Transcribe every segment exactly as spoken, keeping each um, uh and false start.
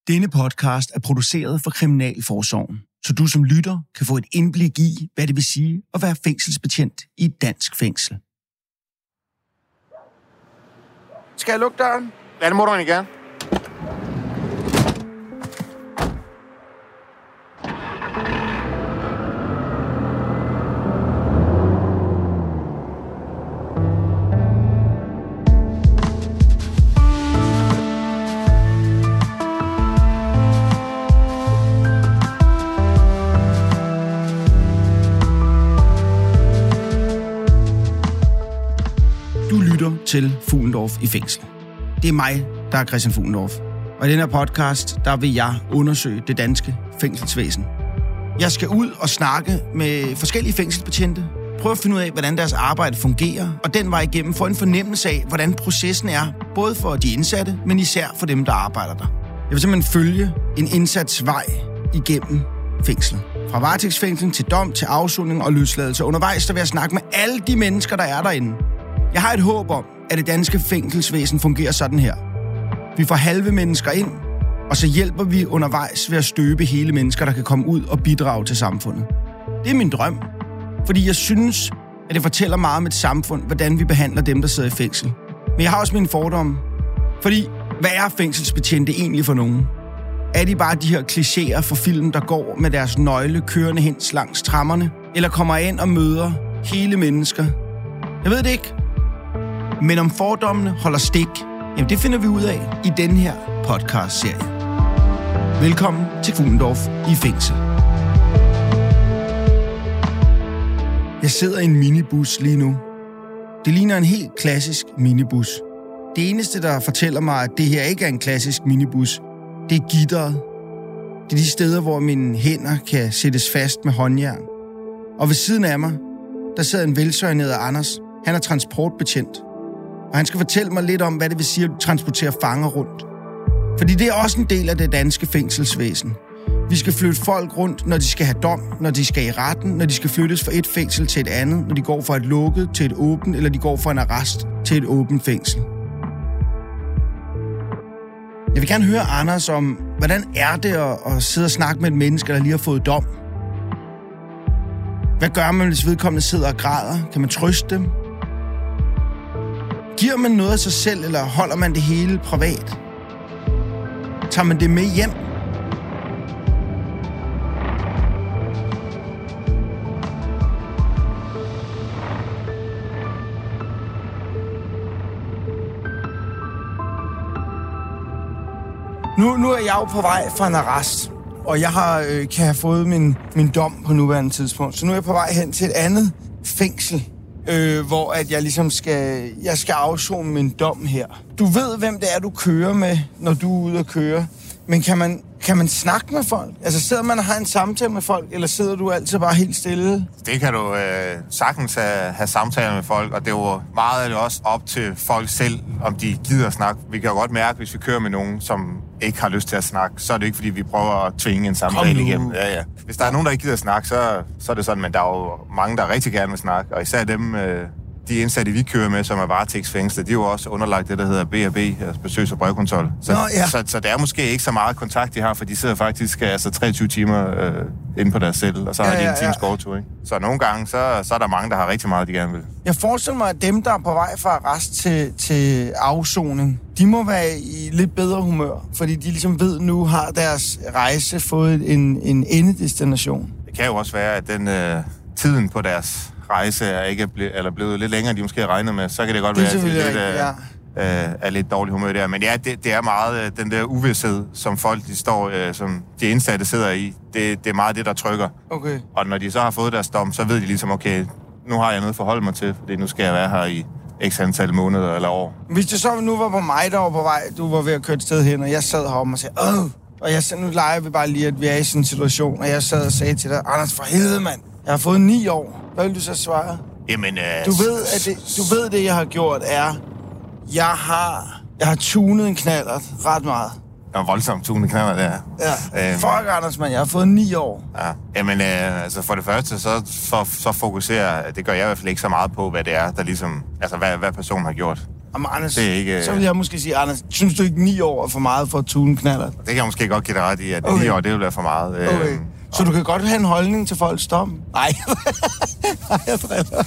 Denne podcast er produceret for Kriminalforsorgen, så du som lytter kan få et indblik i, hvad det vil sige at være fængselsbetjent i et dansk fængsel. Skal jeg lukke døren? Ja, det må du egentlig gerne. Til Fuglendorf i fængsel. Det er mig, der er Christian Fuglendorf. Og i den her podcast, der vil jeg undersøge det danske fængselsvæsen. Jeg skal ud og snakke med forskellige fængselsbetjente, prøve at finde ud af, hvordan deres arbejde fungerer, og den vej igennem få en fornemmelse af, hvordan processen er, både for de indsatte, men især for dem, der arbejder der. Jeg vil simpelthen følge en indsatsvej igennem fængslet. Fra varetægtsfængsel til dom, til afsoning og løsladelse. Undervejs der vil jeg snakke med alle de mennesker, der er derinde. Jeg har et håb om, at det danske fængselsvæsen fungerer sådan her. Vi får halve mennesker ind, og så hjælper vi undervejs ved at støbe hele mennesker, der kan komme ud og bidrage til samfundet. Det er min drøm, fordi jeg synes, at det fortæller meget om et samfund, hvordan vi behandler dem, der sidder i fængsel. Men jeg har også mine fordomme, fordi hvad er fængselsbetjente egentlig for nogen? Er de bare de her klichéer for film, der går med deres nøgle kørende hen langs trammerne? Eller kommer ind og møder hele mennesker? Jeg ved det ikke. Men om fordommene holder stik, jamen det finder vi ud af i denne her podcast-serie. Velkommen til Fuglendorf i fængsel. Jeg sidder i en minibus lige nu. Det ligner en helt klassisk minibus. Det eneste, der fortæller mig, at det her ikke er en klassisk minibus, det er gitteret. Det er de steder, hvor mine hænder kan sættes fast med håndjern. Og ved siden af mig, der sidder en velsøjneret Anders. Han er transportbetjent. Og han skal fortælle mig lidt om, hvad det vil sige at transportere fanger rundt. Fordi det er også en del af det danske fængselsvæsen. Vi skal flytte folk rundt, når de skal have dom, når de skal i retten, når de skal flyttes fra et fængsel til et andet, når de går fra et lukket til et åbent, eller de går fra en arrest til et åbent fængsel. Jeg vil gerne høre Anders om, hvordan er det at, at sidde og snakke med et menneske, der lige har fået dom? Hvad gør man, hvis vedkommende sidder og græder? Kan man trøste dem? Giver man noget af sig selv, eller holder man det hele privat? Tager man det med hjem? Nu, nu er jeg jo på vej fra en arrest, og jeg har, øh, kan have fået min, min dom på nuværende tidspunkt. Så nu er jeg på vej hen til et andet fængsel. Øh, hvor at jeg ligesom skal, jeg skal afsone min dom her. Du ved, hvem det er, du kører med, når du er ude at køre. Men kan man, kan man snakke med folk? Altså sidder man og har en samtale med folk, eller sidder du altid bare helt stille? Det kan du øh, sagtens have, have samtaler med folk, og det er jo meget af det også op til folk selv, om de gider at snakke. Vi kan jo godt mærke, hvis vi kører med nogen, som ikke har lyst til at snakke, så er det ikke, fordi vi prøver at tvinge en samtale igennem. Ja, ja. Hvis der er nogen, der ikke gider at snakke, så, så er det sådan, men der er jo mange, der rigtig gerne vil snakke, og især dem, øh, de indsatte, vi kører med, som er varetægtsfængslet, de er jo også underlagt det, der hedder B og B, altså besøgs- og brevkontrol. Så, Nå, ja. så, så der er måske ikke så meget kontakt, de har, for de sidder faktisk altså treogtyve timer øh, inde på deres celle, og så har ja, de en ja, times ja. gårdtur, ikke? Så nogle gange, så, så er der mange, der har rigtig meget, de gerne vil. Jeg forestiller mig, at dem, der er på vej fra arrest til, til afsoning, de må være i lidt bedre humør, fordi de ligesom ved, nu har deres rejse fået en, en endedestination. Det kan jo også være, at den øh, tiden på deres rejse er ikke ble, eller blevet lidt længere, end de måske har regnet med, så kan det godt det være, at de lidt, ja. øh, er lidt dårlig humør der. Men ja, det, det er meget øh, den der uvished, som folk, de står, øh, som de indsatte sidder i. Det, det er meget det, der trykker. Okay. Og når de så har fået deres dom, så ved de ligesom, okay, nu har jeg noget at forholde mig til, fordi nu skal jeg være her i x antal måneder eller år. Hvis det så nu var på mig, der var på vej, du var ved at køre et sted hen, og jeg sad heroppe og sagde, åh, og jeg sagde, nu leger vi bare lige, at vi er i sådan en situation, og jeg sad og sagde til dig, Anders, for helvede, mand, jeg har fået ni år. Hvad vil du så svare? Jamen, øh, du ved, at det, du ved, det jeg har gjort er, jeg har, jeg har tunet en knallert ret meget. Det var voldsomt tunet knallert, det Ja, øhm, fuck Anders, man, jeg har fået ni år. Ja, jamen, øh, altså for det første, så, så, så fokuserer, det gør jeg i hvert fald ikke så meget på, hvad det er, der ligesom, altså hvad, hvad personen har gjort. Jamen, Anders, det er ikke, så vil jeg måske sige, Anders, synes du ikke ni år er for meget for at tune knaller? Det kan jeg måske godt give dig ret i, at okay. ni år, det vil være for meget. Okay. Øh, så du kan godt have en holdning til folks dom? Nej. Nej, jeg driller.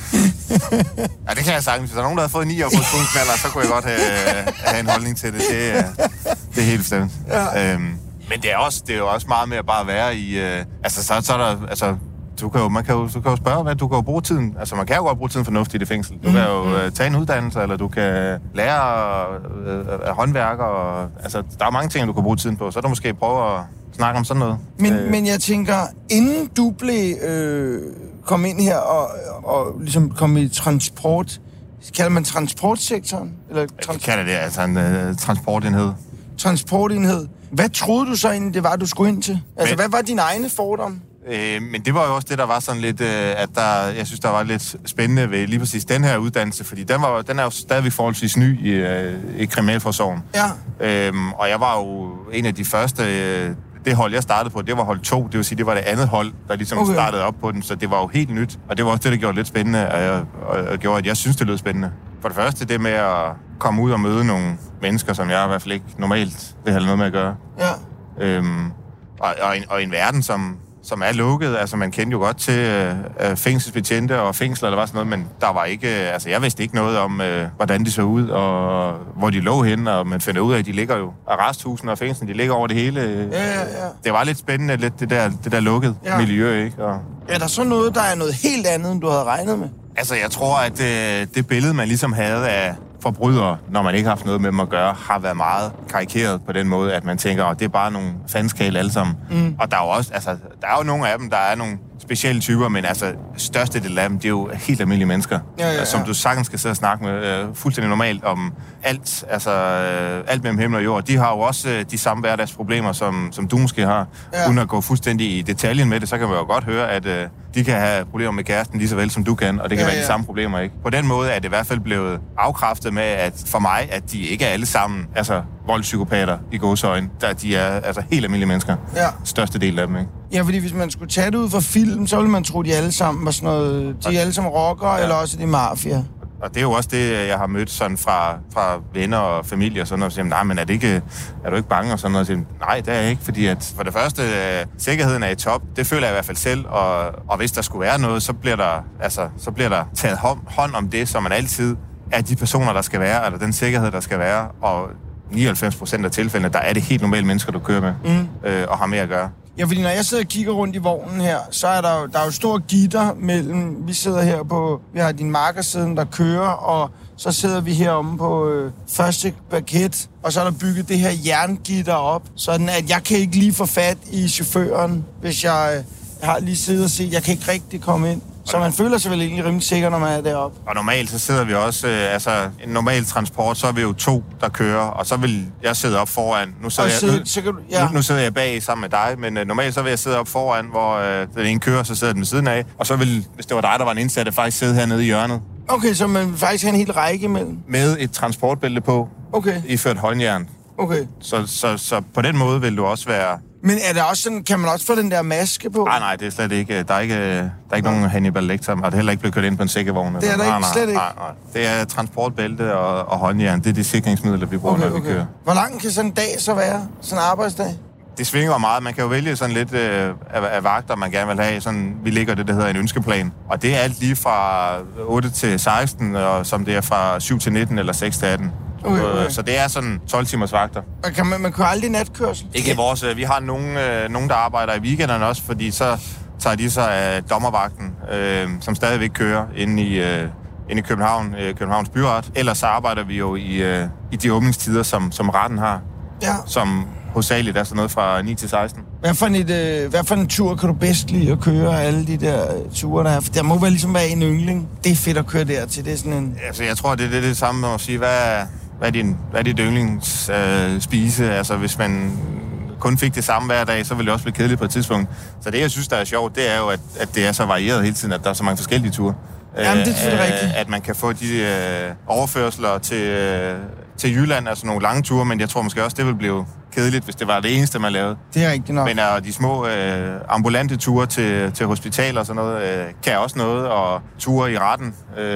Ja, det kan jeg sagtens. Hvis der er nogen, der har fået ni år på tune knaller, så kunne jeg godt have, have en holdning til det. Det er, det er helt bestemt. Ja. Øhm, men det er, også, det er jo også meget mere bare at være i... Øh, altså, så, så er der... Altså, Du kan, jo, man kan jo, du kan jo spørge, hvad du kan jo bruge tiden. Altså, man kan jo godt bruge tiden fornuftigt i fængsel. Du kan jo uh, tage en uddannelse, eller du kan lære uh, håndværker. Og, altså, der er mange ting, du kan bruge tiden på. Så er du måske prøve at snakke om sådan noget. Men, øh. men jeg tænker, inden du blev øh, kom ind her og, og ligesom kom i transport, kalder man transportsektoren? Eller trans- jeg kalder det altså en uh, transportenhed. Transportenhed. Hvad troede du så egentlig, det var, du skulle ind til? Altså, men, hvad var dine egne fordomme? Øh, men det var jo også det, der var sådan lidt, øh, at der, jeg synes, der var lidt spændende ved lige præcis den her uddannelse, fordi den, var, den er jo stadigvæk forholdsvis ny i, øh, i kriminalforsorgen. Ja. Øhm, og jeg var jo en af de første, øh, det hold, jeg startede på, det var hold to, det vil sige, det var det andet hold, der ligesom okay. startede op på den, så det var jo helt nyt, og det var også det, der gjorde det lidt spændende, og, jeg, og, og gjorde, at jeg synes, det lød spændende. For det første, det med at komme ud og møde nogle mennesker, som jeg i hvert fald ikke normalt vil have noget med at gøre. Ja. Øhm, og, og, en, og en verden, som som er lukket. Altså, man kendte jo godt til øh, fængselsbetjente og fængsler eller hvad sådan noget, men der var ikke... Øh, altså, jeg vidste ikke noget om, øh, hvordan de så ud, og hvor de lå henne, og man finder ud af, at de ligger jo... Arresthusene og fængslerne, de ligger over det hele. Ja, ja, ja. Det var lidt spændende, lidt det der, det der lukkede ja. miljø, ikke? Og... Er der så noget, der er noget helt andet, end du havde regnet med? Altså, jeg tror, at øh, det billede, man ligesom havde af forbrydere, når man ikke har haft noget med dem at gøre, har været meget karikeret på den måde, at man tænker, at det er bare nogle fandskale alle sammen. Mm. Og der er jo også, altså, der er jo nogle af dem, der er nogle specielle typer, men altså, største del af dem, det er jo helt almindelige mennesker, ja, ja, ja. som du sagtens skal sidde og snakke med øh, fuldstændig normalt om alt, altså øh, alt mellem himmel og jord. De har jo også øh, de samme hverdagsproblemer, som, som du måske har, ja. uden at gå fuldstændig i detaljen med det, så kan man jo godt høre, at øh, de kan have problemer med kæresten lige så vel som du kan, og det kan ja, være ja. de samme problemer, ikke? På den måde er det i hvert fald blevet afkræftet med, at for mig, at de ikke er alle sammen, altså voldspsykopater i gåseøjne, der de er altså helt almindelige mennesker. Ja. Største del af dem, ikke? Ja, fordi hvis man skulle tage det ud fra film, så ville man tro, de alle sammen var sådan noget, de er alle sammen rockere, ja. eller også de mafia. Og det er jo også det, jeg har mødt sådan fra, fra venner og familie og sådan noget, og siger, nej, men er, det ikke, er du ikke bange og sådan noget? Og siger, nej, det er jeg ikke, fordi at for det første, øh, sikkerheden er i top, det føler jeg i hvert fald selv, og, og hvis der skulle være noget, så bliver der, altså, så bliver der taget hånd om det, som man altid er de personer, der skal være, eller den sikkerhed, der skal være, og nioghalvfems procent af tilfældene, der er det helt normale mennesker, du kører med, mm. øh, og har med at gøre. Ja, fordi når jeg sidder og kigger rundt i vognen her, så er der jo, der er jo stor gitter mellem, vi sidder her på, vi har din markersiden, der kører, og så sidder vi heromme på øh, første parket, og så er der bygget det her jerngitter op, sådan at jeg kan ikke lige få fat i chaufføren, hvis jeg, øh, jeg har lige siddet og set, jeg kan ikke rigtig komme ind. Så man føler sig vel egentlig rimelig sikker, når man er deroppe. Og normalt så sidder vi også, øh, altså en normal transport, så er vi jo to, der kører, og så vil jeg sidde op foran. Nu sidder, sidde, jeg, nu, så kan du, ja. nu, nu sidder jeg bag sammen med dig, men øh, normalt så vil jeg sidde op foran, hvor øh, den ene kører, så sidder den ved siden af. Og så vil, hvis det var dig, der var en indsat, faktisk sidde hernede i hjørnet. Okay, så man vil faktisk have en hel række imellem? Med et transportbælte på, okay. iført håndjern. Okay. Så, så, så på den måde vil du også være... Men er der også sådan, kan man også få den der maske på? Nej, nej, det er slet ikke. Der er ikke, der er ikke nogen Hannibal Lecter, og det er heller ikke blevet kørt ind på en sækkevogn. Det er der ikke, nej, slet ikke? Nej, nej. Det er transportbælte og, og håndjern. Det er de sikringsmidler, vi bruger, okay, når vi okay. kører. Hvor lang kan sådan en dag så være? Sådan en arbejdsdag? Det svinger jo meget. Man kan jo vælge sådan lidt øh, af, af vagter, man gerne vil have. Sådan, vi ligger det, der hedder en ønskeplan. Og det er alt lige fra otte til seksten, og som det er fra syv til nitten eller seks til atten. Okay, okay. Så det er sådan tolv timers vagter. Og kan man, man kører aldrig natkørsel? Ikke i vores. Vi har nogen, øh, nogen, der arbejder i weekenderne også, fordi så tager de sig af dommervagten, øh, som stadigvæk kører inde i, øh, inde i København, øh, Københavns Byret. Ellers så arbejder vi jo i, øh, i de åbningstider, som, som retten har. Ja. Som hovedsageligt er sådan noget fra ni til seksten. Hvad for, et, øh, hvad for en tur kan du bedst lide at køre alle de der ture, der er? For der må vel ligesom være en yndling. Det er fedt at køre dertil. Det er sådan en... Altså, jeg tror, det er det, det samme med at sige, hvad Hvad er din, hvad er dit yndlings øh, spise? Altså, hvis man kun fik det samme hver dag, så ville det også blive kedeligt på et tidspunkt. Så det, jeg synes, der er sjovt, det er jo, at, at det er så varieret hele tiden, at der er så mange forskellige ture. Jamen, det er selvfølgelig øh, rigtigt. At man kan få de øh, overførsler til, øh, til Jylland, altså nogle lange ture, men jeg tror måske også, det ville blive kedeligt, hvis det var det eneste, man lavede. Det er rigtigt nok. Men uh, de små øh, ambulante ture til, til hospitaler og sådan noget, øh, kan også noget, og ture i retten. Øh,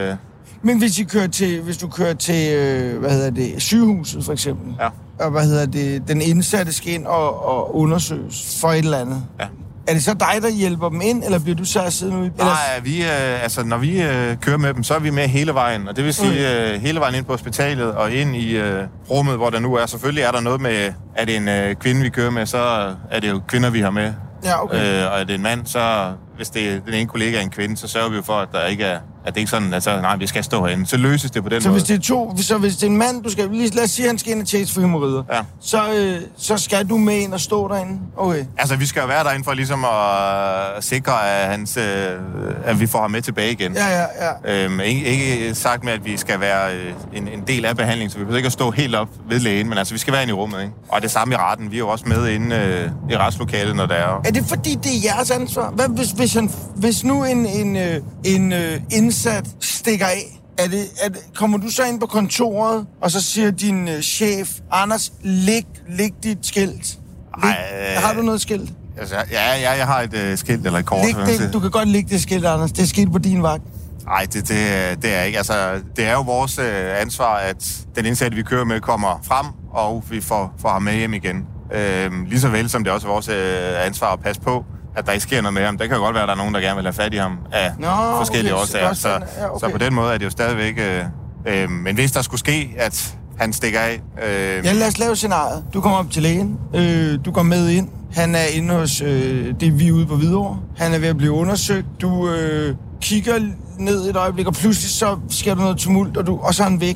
Men hvis, I kører til, hvis du kører til, øh, hvad hedder det, sygehuset for eksempel, ja. og hvad hedder det, den indsatte skal ind og, og undersøges for et eller andet, ja. Er det så dig, der hjælper dem ind, eller bliver du så siddende ude? Nej, vi, øh, altså, når vi øh, kører med dem, så er vi med hele vejen. Og det vil sige øh, hele vejen ind på hospitalet og ind i øh, rummet, hvor der nu er. Selvfølgelig er der noget med, at det er en øh, kvinde, vi kører med, så er det jo kvinder, vi har med. Ja, okay. Øh, og er det en mand, så hvis det er den ene kollega er en kvinde, så sørger vi jo for, at der ikke er, at det ikke sådan, at så, nej, vi skal stå herinde. Så løses det på den så måde. Hvis det er to, så hvis det er en mand, du skal, lige, lad os sige, at han skal ind og tjekke for hemorrider, ja. så, øh, så skal du med ind og stå derinde? Okay. Altså, vi skal jo være derinde for ligesom at sikre, at, hans, øh, at vi får ham med tilbage igen. Ja, ja, ja. Øhm, ikke, ikke sagt med, at vi skal være øh, en, en del af behandlingen, så vi behøver ikke at stå helt op ved lægen, men altså, vi skal være inde i rummet, ikke? Og det samme i retten. Vi er jo også med inde øh, i retslokalet, når der er... Er det fordi, det er jeres ansvar? Hvad, hvis, hvis, han, hvis nu en, en, øh, en øh, indsat stikker af, er det, er det, kommer du så ind på kontoret, og så siger din øh, chef, Anders, læg, læg dit skilt? Læg, Ej, øh, har du noget skilt? Altså, ja, ja, jeg har et øh, skilt eller et kort. Læg det, du kan godt lægge det skilt, Anders. Det er sket på din vagt. Nej, det, det, det er ikke. Altså, det er jo vores øh, ansvar, at den indsatte, vi kører med, kommer frem, og vi får, får ham med hjem igen. Øh, lige så vel som det er også vores øh, ansvar at passe på, at der ikke sker noget med ham. Det kan jo godt være, at der er nogen, der gerne vil have fat i ham af Nå, forskellige okay, årsager. Så, ja, okay. så på den måde er det jo stadigvæk... Øh, øh, men hvis der skulle ske, at han stikker af... Øh... Ja, lad os lave scenariet. Du kommer op til lægen. Øh, du går med ind. Han er inde hos øh, det, vi er ude på Hvidovre. Han er ved at blive undersøgt. Du øh, kigger ned et øjeblik, og pludselig så sker der noget tumult, og, du, og så er han væk.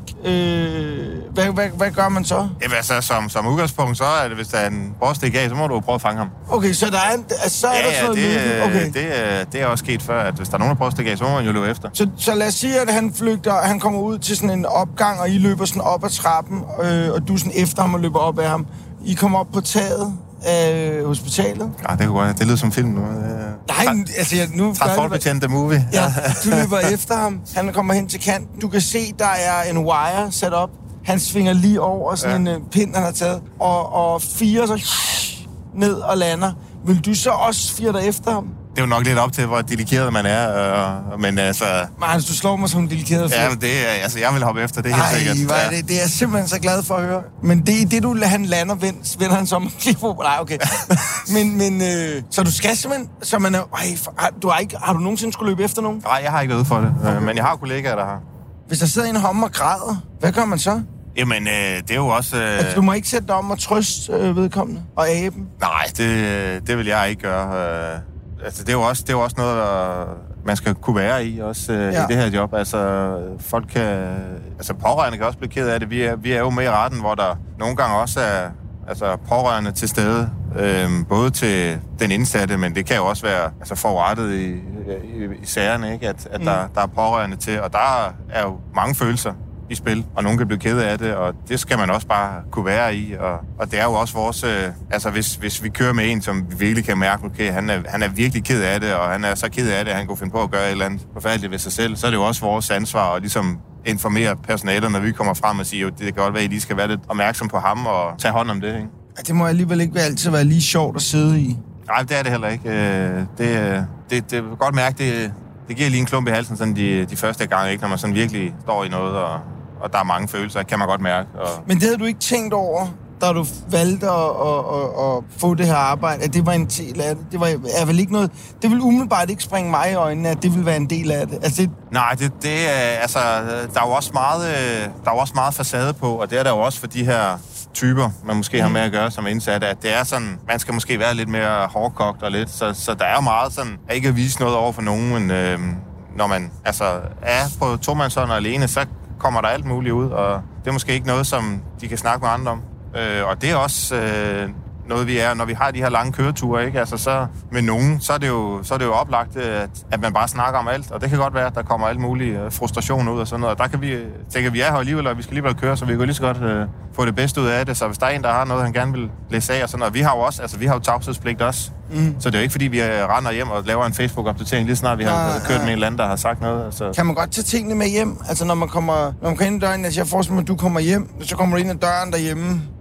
Øh, hvad, hvad, hvad gør man så? Jamen, altså, som, som udgangspunkt, så er det, hvis der er en brødstik af, så må du prøve at fange ham. Okay, så der er, en, altså, så er ja, der sådan ja, noget det, okay. det, det er også sket før, at hvis der er nogen, der prøver at stikke af, så må man jo løbe efter. Så, så lad os sige, at han flygter, og han kommer ud til sådan en opgang, og I løber sådan op ad trappen, øh, og du er sådan efter ham og løber op ad ham. I kommer op på taget af hospitalet. Ja, det kunne godt. Det lyder som film nu. Nej, altså jeg, nu... Transportbetjent the movie. Ja, du løber efter ham. Han kommer hen til kanten. Du kan se, der er en wire sat op. Han svinger lige over sådan ja. en pind, han har taget. Og, og fire så ned og lander. Vil du så også fire dig efter ham? Det er jo nok lidt op til, hvor dedikeret man er, øh, men altså... Marcus, du slår mig som en dedikeret fyr. Ja, men det er... Altså, jeg vil hoppe efter, det er helt Ej, sikkert. Ej, det, det er jeg simpelthen så glad for at høre. Men det, det du han lander, vender han som... Nej, okay. men, men øh, så du skal simpelthen... Så man er, ej, har, du har, ikke, har du nogensinde skulle løbe efter nogen? Nej, jeg har ikke været for det, okay. Men jeg har kollegaer, der har. Hvis der sidder en ham og græder, hvad gør man så? Jamen, øh, det er jo også... Øh... Altså, du må ikke sætte dig om og trøste øh, vedkommende og aben? Nej, det, det vil jeg ikke gøre. Øh... Altså, det er jo også, det er jo også noget, der man skal kunne være i, også øh, ja. i det her job. Altså, folk kan... Altså, pårørende kan også blive ked af det. Vi er, vi er jo med i retten, hvor der nogle gange også er altså, pårørende til stede. Øh, både til den indsatte, men det kan jo også være altså, forrettet i, i, i sagerne, ikke? At, at mm. der, der er pårørende til. Og der er jo mange følelser i spil, og nogen kan blive ked af det, og det skal man også bare kunne være i, og, og det er jo også vores, øh, altså hvis, hvis vi kører med en, som vi virkelig kan mærke, okay, han er, han er virkelig ked af det, og han er så ked af det, at han kunne finde på at gøre et eller andet forfærdeligt ved sig selv, så er det jo også vores ansvar at ligesom informere personalet, når vi kommer frem og siger, jo, det kan godt være, at I lige skal være lidt opmærksom på ham og tage hånd om det, ikke? Det må alligevel ikke altid være lige sjovt at sidde i. Nej, det er det heller ikke. Det, det, det vil godt mærke, det, det giver lige en klump i halsen sådan de, de første gange, ikke? Når man sådan virkelig står i noget, og og der er mange følelser, kan man godt mærke. Og... Men det havde du ikke tænkt over, da du valgte at, at, at, at få det her arbejde, at det var en del af det? Det var, er vel ikke noget... Det vil umiddelbart ikke springe mig i øjnene, at det vil være en del af det. Altså, det... Nej, det, det er... Altså, der er jo også meget, der er også meget facade på, og det er der jo også for de her typer, man måske mm. har med at gøre som indsatte, at det er sådan... Man skal måske være lidt mere hårdkogt og lidt, så, så der er jo meget sådan... At ikke at vise noget over for nogen, men øh, når man altså er på tomandshånd og alene, så kommer der alt muligt ud, og det er måske ikke noget, som de kan snakke med andre om. Øh, og det er også øh, noget, vi er, når vi har de her lange køreture, ikke? Altså, så med nogen, så er det jo, så er det jo oplagt, at, at man bare snakker om alt, og det kan godt være, at der kommer alt muligt frustration ud og sådan noget, og der kan vi tænke, at vi er her alligevel, og vi skal alligevel køre, så vi kan lige så godt øh, få det bedste ud af det, så hvis der er en, der har noget, han gerne vil læse af og sådan noget, vi har jo også, altså vi har jo tavshedspligt også, mm. så det er jo ikke, fordi vi render hjem og laver en Facebook-opdatering, lige snart vi har ja, kørt ja. med en eller anden, der har sagt noget. Altså. Kan man godt tage tingene med hjem? Altså når man kommer, når man kommer ind i døren, altså jeg forestiller mig, at du kommer hjem, så kommer du ind ad døren derhjemme,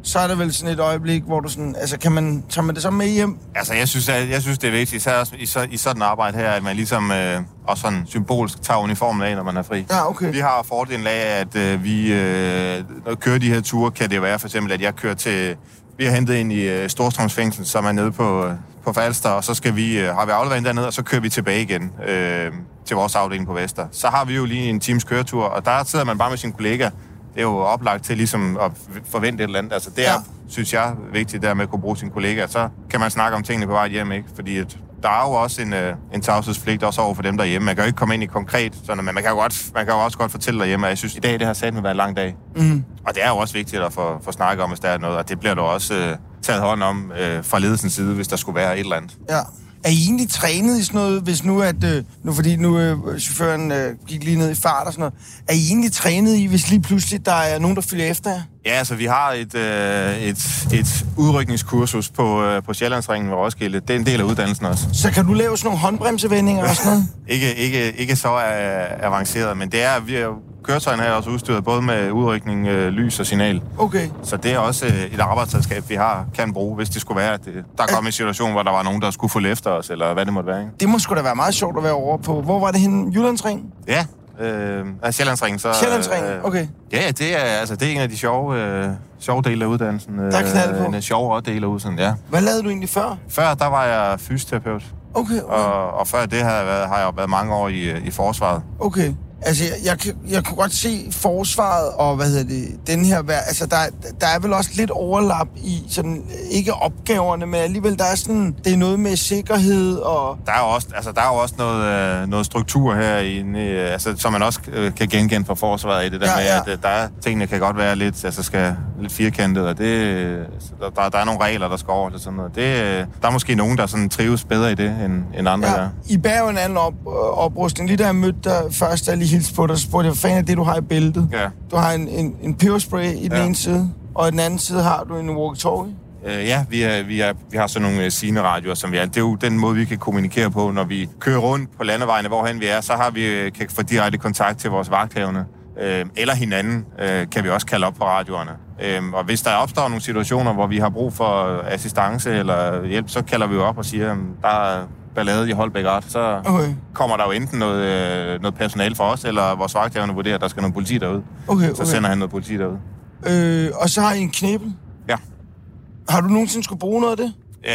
så er der vel sådan et øjeblik, hvor du sådan, altså kan man, tager man det så med hjem? Altså, jeg synes, jeg, jeg synes det er vigtigt, især også i, så, i sådan et arbejde her, at man ligesom øh, også sådan symbolsk tager uniformen af, når man er fri. Ja, okay. Vi har fordelen af, at øh, vi øh, når vi kører de her ture, kan det være for eksempel, at jeg kører til, vi har hentet ind i øh, Storstrømsfængsel, som er nede på, på Falster, og så skal vi, øh, har vi afleveret dernede, og så kører vi tilbage igen øh, til vores afdeling på Vester. Så har vi jo lige en times køretur, og der sidder man bare med sin kollega. Det er jo oplagt til ligesom at forvente et eller andet. Altså det er, ja. synes jeg, vigtigt der med at kunne bruge sine kollegaer. Så kan man snakke om tingene på vej hjem, ikke? Fordi et, der er jo også en, en tavshedspligt også over for dem derhjemme. Man kan jo ikke komme ind i konkret, sådan, men man kan jo, godt, man kan jo også godt fortælle derhjemme, at jeg synes, i dag det har sat med været en lang dag. Mm. Og det er jo også vigtigt at få, få snakket om, hvis der er noget, og det bliver der også øh, taget hånd om øh, fra ledelsens side, hvis der skulle være et eller andet. Ja. Er I egentlig trænet i sådan noget, hvis nu at, øh, nu fordi nu øh, chaufføren øh, gik lige ned i fart og sådan noget, er I egentlig trænet i, hvis lige pludselig der er nogen, der følger efter jer? Ja, altså vi har et, øh, et, et udrykningskursus på, øh, på Sjællandsringen ved Roskilde. Det er en del af uddannelsen også. Så kan du lave sådan nogle håndbremsevendinger og sådan noget? ikke, ikke, ikke så øh, avanceret, men det er, vi er køretøjen her er også udstyret både med udrykning, øh, lys og signal. Okay. Så det er også øh, et arbejdsredskab, vi har, kan bruge, hvis det skulle være, at det, der kom en situation, hvor der var nogen, der skulle følge efter os, eller hvad det måtte være. Ikke? Det må sgu da være meget sjovt at være over på. Hvor var det henne? Jyllandsring? Ja, øh, Sjællandsringen. Så, Sjællandsringen, øh, okay. Ja, det er, altså, det er en af de sjove, øh, sjove dele af uddannelsen. Der er knald på. En af sjovere dele af uddannelsen, ja. Hvad lavede du egentlig før? Før, der var jeg fysioterapeut. Okay, okay. Og, og før det har jeg, været, har jeg været mange år i, i forsvaret. Okay. Altså, jeg, jeg, jeg kunne godt se forsvaret og, hvad hedder det, den her, altså, der, der er vel også lidt overlap i, sådan, ikke opgaverne, men alligevel, der er sådan, det er noget med sikkerhed og... Der er jo også, altså, der er jo også noget, noget struktur herinde, altså, som man også kan genkende fra forsvaret i det der ja, med, ja. at der er, tingene kan godt være lidt, altså, skal, lidt firkantet, og det, der, der er nogle regler, der skal over og sådan noget. Det, der er måske nogen, der sådan trives bedre i det, end, end andre ja. der. I bærer jo en anden op, oprustning. Lige da jeg mødte dig først, der lige hilste på dig, så spurgte jeg, hvad fanden er det, du har i bæltet? Ja. Du har en, en, en peberspray i den ja. ene side, og i den anden side har du en walkie-talkie. Uh, ja, vi, er, vi, er, vi har sådan nogle uh, signalradioer, som vi er. Det er jo den måde, vi kan kommunikere på, når vi kører rundt på landevejene, hvorhen vi er. Så har vi, kan få direkte kontakt til vores vagthavende. Uh, eller hinanden uh, kan vi også kalde op på radioerne. Uh, og hvis der opstår nogle situationer, hvor vi har brug for assistance eller hjælp, så kalder vi jo op og siger, at der er ballade i Holbæk Art, så okay. kommer der jo enten noget, øh, noget personale for os, eller vores vagthavende vurderer, at der skal noget politi derud. Okay, okay. Så sender han noget politi derud. Øh, og så har I en knibbel? Ja. Har du nogensinde skulle bruge noget af det?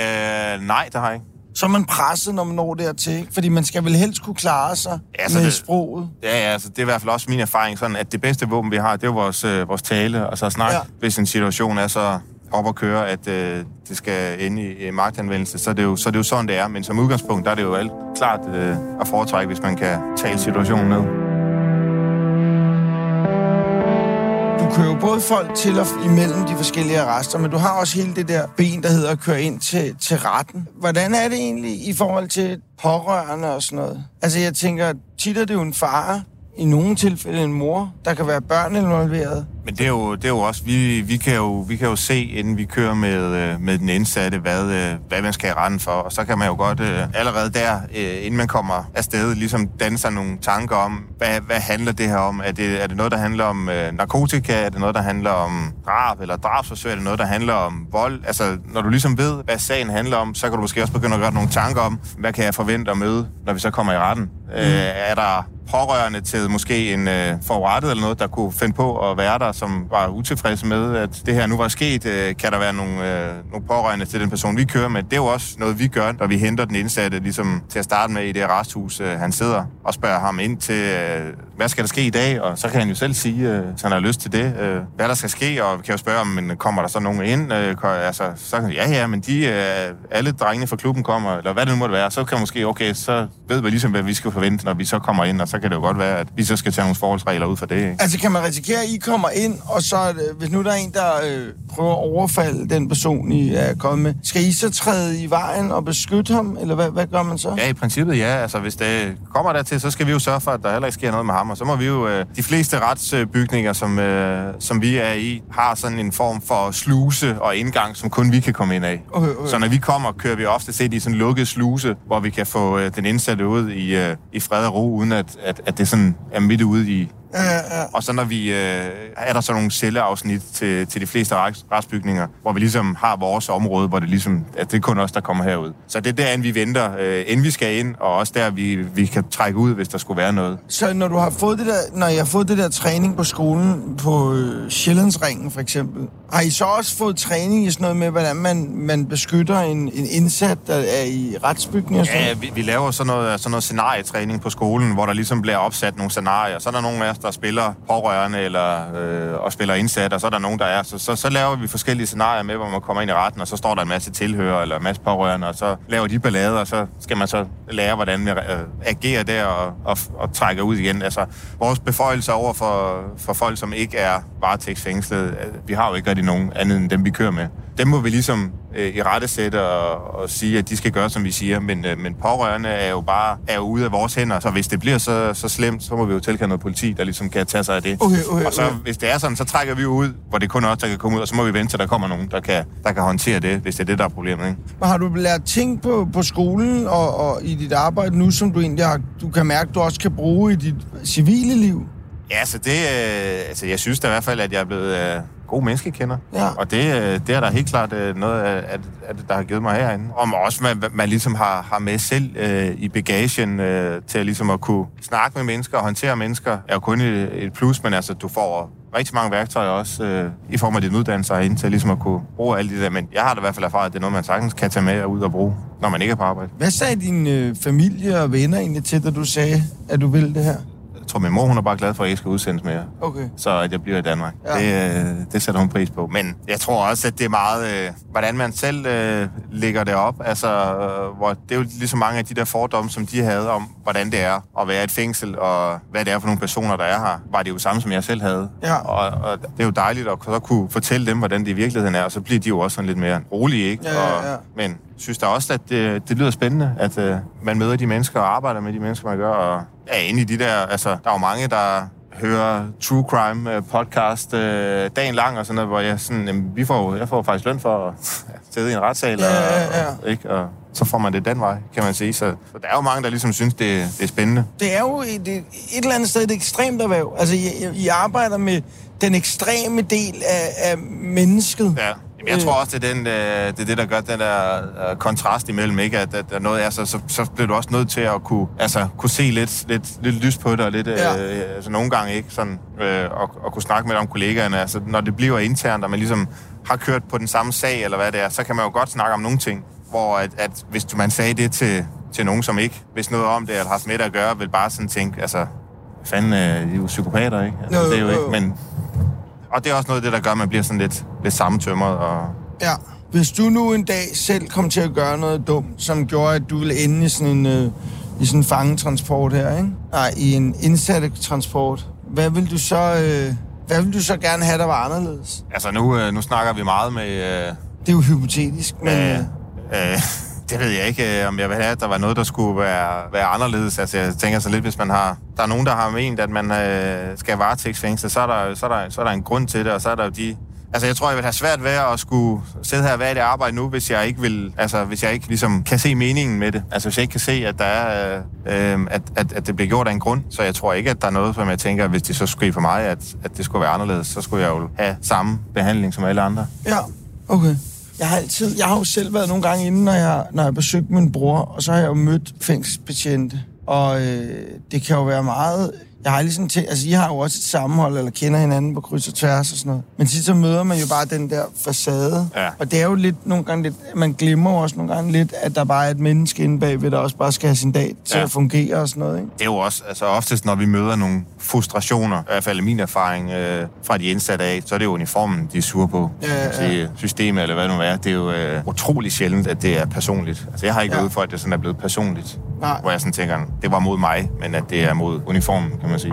Øh, nej, det har jeg ikke. Så er man presset, når man når dertil, ikke? Fordi man skal vel helst kunne klare sig ja, med det, sproget. Ja, ja, altså, det er i hvert fald også min erfaring, sådan, at det bedste våben, vi har, det er vores, øh, vores tale, og så snak, ja. hvis en situation er så op at køre, at øh, det skal ende i, i magtanvendelse, så er, det jo, så er det jo sådan, det er. Men som udgangspunkt, der er det jo alt klart øh, at foretrække, hvis man kan tale situationen ned. Du kører jo både folk til og imellem de forskellige arrester, men du har også hele det der ben, der hedder at køre ind til, til retten. Hvordan er det egentlig i forhold til pårørende og sådan noget? Altså jeg tænker, tit er det jo en far, i nogle tilfælde en mor, der kan være børn involveret. Men det er jo, det er jo også, vi, vi, kan jo, vi kan jo se, inden vi kører med, med den indsatte, hvad, hvad man skal i retten for. Og så kan man jo godt allerede der, inden man kommer afsted, ligesom danne sig nogle tanker om, hvad, hvad handler det her om? Er det, er det noget, der handler om narkotika? Er det noget, der handler om drab eller drabsforsøg? Er det noget, der handler om vold? Altså, når du ligesom ved, hvad sagen handler om, så kan du måske også begynde at gøre nogle tanker om, hvad kan jeg forvente at møde, når vi så kommer i retten? Mm. Øh, er der pårørende til måske en øh, forurettet eller noget, der kunne finde på at være der, som var utilfredse med, at det her nu var sket. Øh, kan der være nogle, øh, nogle pårørende til den person, vi kører med? Det er jo også noget, vi gør, når vi henter den indsatte ligesom, til at starte med i det arresthus, øh, han sidder, og spørger ham ind til, øh, hvad skal der ske i dag? Og så kan han jo selv sige, øh, hvis han har lyst til det, øh, hvad der skal ske, og vi kan jo spørge, men kommer der så nogen ind? Øh, altså, så kan ja, ja, men de, øh, alle drengene fra klubben kommer, eller hvad det nu måtte være, så kan måske, okay, så ved vi ligesom, hvad vi skal forvente, når vi så kommer ind, og så kan det jo godt være, at vi så skal tage nogle forholdsregler ud for det. Ikke? Altså kan man risikere, at I kommer ind, og så, hvis nu der er en, der øh, prøver at overfalde den person, I er kommet med, skal I så træde i vejen og beskytte ham, eller hvad, hvad gør man så? Ja, i princippet ja. Altså hvis det kommer dertil, så skal vi jo sørge for, at der heller ikke sker noget med ham, og så må vi jo, øh, de fleste retsbygninger, som, øh, som vi er i, har sådan en form for sluse og indgang, som kun vi kan komme ind af. Okay, okay. Så når vi kommer, kører vi ofte set i sådan en lukket sluse, hvor vi kan få øh, den indsatte ud i, øh, i fred og ro, uden at, at, at det sådan er midt ude i, Ja, ja, ja. Og så når vi, øh, er der så nogle celleafsnit til, til de fleste retsbygninger, hvor vi ligesom har vores område, hvor det ligesom, at det er kun os, der kommer herud. Så det er der, vi venter, øh, inden vi skal ind, og også der, vi, vi kan trække ud, hvis der skulle være noget. Så når du har fået det der, når jeg har fået det der træning på skolen, på øh, Sjællandsringen for eksempel, har I så også fået træning i sådan noget med, hvordan man, man beskytter en, en indsat, der er i retsbygninger? Ja, vi, vi laver sådan noget, sådan noget scenarietræning på skolen, hvor der ligesom bliver opsat nogle scenarier. Så er der nogle af os, der spiller pårørende eller, øh, og spiller indsat, og så er der nogen, der er. Så, så, så laver vi forskellige scenarier med, hvor man kommer ind i retten, og så står der en masse tilhører eller en masse pårørende, og så laver de ballader, og så skal man så lære, hvordan vi øh, agerer der og, og, og trækker ud igen. Altså, vores beføjelser over for, for folk, som ikke er varetægtsfængslet, vi har jo ikke rigtig nogen andet end dem, vi kører med. Dem må vi ligesom øh, i rettesætte og, og sige, at de skal gøre, som vi siger, men, øh, men pårørende er jo bare er jo ude af vores hænder, så hvis det bliver så, så slemt, så må vi jo tilkalde noget politi, der ligesom kan tage sig af det. Okay, okay, og så okay. hvis det er sådan, så trækker vi ud, hvor det kun er os, der kan komme ud, og så må vi vente til, der kommer nogen, der kan, der kan håndtere det, hvis det er det, der er problemet. Ikke? Har du lært ting på, på skolen og, og i dit arbejde nu, som du egentlig har, du kan mærke, du også kan bruge i dit civile liv? Ja, så det, øh, altså jeg synes da i hvert fald, at jeg er blevet øh, god menneskekender. Ja. Og det, øh, det er der helt klart øh, noget af, at, at, der har givet mig herinde. Og også, man, man ligesom har, har med selv øh, i bagagen øh, til at, ligesom at kunne snakke med mennesker og håndtere mennesker, er jo kun et, et plus, men altså, du får rigtig mange værktøjer også øh, i form af din uddannelse herinde til ligesom at kunne bruge alle de der. Men jeg har da i hvert fald erfaret, at det er noget, man sagtens kan tage med og ud og bruge, når man ikke er på arbejde. Hvad sagde din øh, familie og venner egentlig til, da du sagde, at du ville det her? Jeg tror, min mor hun er bare glad for, at jeg ikke skal udsendes mere. Okay. Så at jeg bliver i Danmark. Ja. Det, det sætter hun pris på. Men jeg tror også, at det er meget, øh, hvordan man selv øh, lægger det op. Altså, øh, hvor det er jo ligesom mange af de der fordomme, som de havde om, hvordan det er at være i et fængsel, og hvad det er for nogle personer, der er her, var det jo samme, som jeg selv havde. Ja. Og, og det er jo dejligt at så kunne fortælle dem, hvordan det i virkeligheden er, og så bliver de jo også sådan lidt mere rolige, ikke? Ja, ja, ja. Og, men synes da også, at det, det lyder spændende, at øh, man møder de mennesker og arbejder med de mennesker, man gør, og er inde i de der, altså, der er jo mange, der hører true crime uh, podcast uh, dagen lang og sådan noget, hvor jeg sådan, jamen, vi får, jeg får faktisk løn for at sidde i en retssal, ja, ja, ja. Og, og, ikke, og så får man det den vej, kan man sige. Så, så der er jo mange, der ligesom synes, det, det er spændende. Det er jo et, et eller andet sted et ekstremt erhverv. Altså, I, I arbejder med den ekstreme del af, af mennesket. Ja. Jamen, jeg tror også, det er, den, det er det, der gør den der kontrast imellem, ikke? At, at noget er, så, så, så bliver du også nødt til at kunne, altså, kunne se lidt, lidt, lidt lys på det, og lidt, ja. øh, altså nogle gange ikke, sådan, øh, og, og kunne snakke med om kollegaerne. Altså, når det bliver internt, og man ligesom har kørt på den samme sag, eller hvad det er, så kan man jo godt snakke om nogle ting, hvor at, at hvis du, man sagde det til, til nogen, som ikke vidste noget om det, eller har med det at gøre, vil bare sådan tænke, altså, fanden, øh, de er jo psykopater, ikke? Altså, no, det er jo no. ikke, men... Og det er også noget af det, der gør, at man bliver sådan lidt, lidt sammentømret. Og... Ja. Hvis du nu en dag selv kom til at gøre noget dumt, som gjorde, at du ville ende i sådan en, øh, i sådan en fangetransport her, ikke? Nej, i en indsattetransport. Hvad vil du så, øh, hvad vil du så gerne have, der var anderledes? Altså, nu, øh, nu snakker vi meget med... Øh, det er jo hypotetisk, men... Øh, øh, det ved jeg ikke, om jeg vil have, at der var noget, der skulle være, være anderledes. Altså, jeg tænker så lidt, hvis man har... Der er nogen, der har ment, at man øh, skal varetægtsfængsle, så er, der, så, er der, så er der en grund til det, og så er der jo de... Altså, jeg tror, jeg vil have svært ved at skulle sidde her og være i det arbejde nu, hvis jeg ikke vil... Altså, hvis jeg ikke ligesom kan se meningen med det. Altså, hvis jeg ikke kan se, at der er... Øh, at, at, at det bliver gjort af en grund. Så jeg tror ikke, at der er noget, som jeg tænker, hvis det så skulle for mig, at, at det skulle være anderledes, så skulle jeg jo have samme behandling som alle andre. Ja, okay. Jeg har altid, jeg har jo selv været nogle gange inde, når jeg, når jeg besøgte min bror, og så har jeg jo mødt fængselsbetjente. Og øh, det kan jo være meget... Jeg har ligesom tænkt, altså I har jo også et sammenhold, eller kender hinanden på kryds og tværs og sådan noget. Men tit så møder man jo bare den der facade. Ja. Og det er jo lidt, nogle gange lidt, man glemmer også nogle gange lidt, at der bare er et menneske inde bagved, der også bare skal have sin dag til ja. at fungere og sådan noget, ikke? Det er jo også, altså oftest når vi møder nogle frustrationer, i hvert fald i min erfaring øh, fra de indsatte af, så er det jo uniformen, de er sure på. Ja, ja. Det systemet eller hvad det nu er. Det er jo øh, utrolig sjældent, at det er personligt. Altså jeg har ikke ja. været ude for, at det sådan er blevet personligt. Nej. Hvor jeg sådan tænker, det var mod mig, men at det er mod uniformen, kan man sige.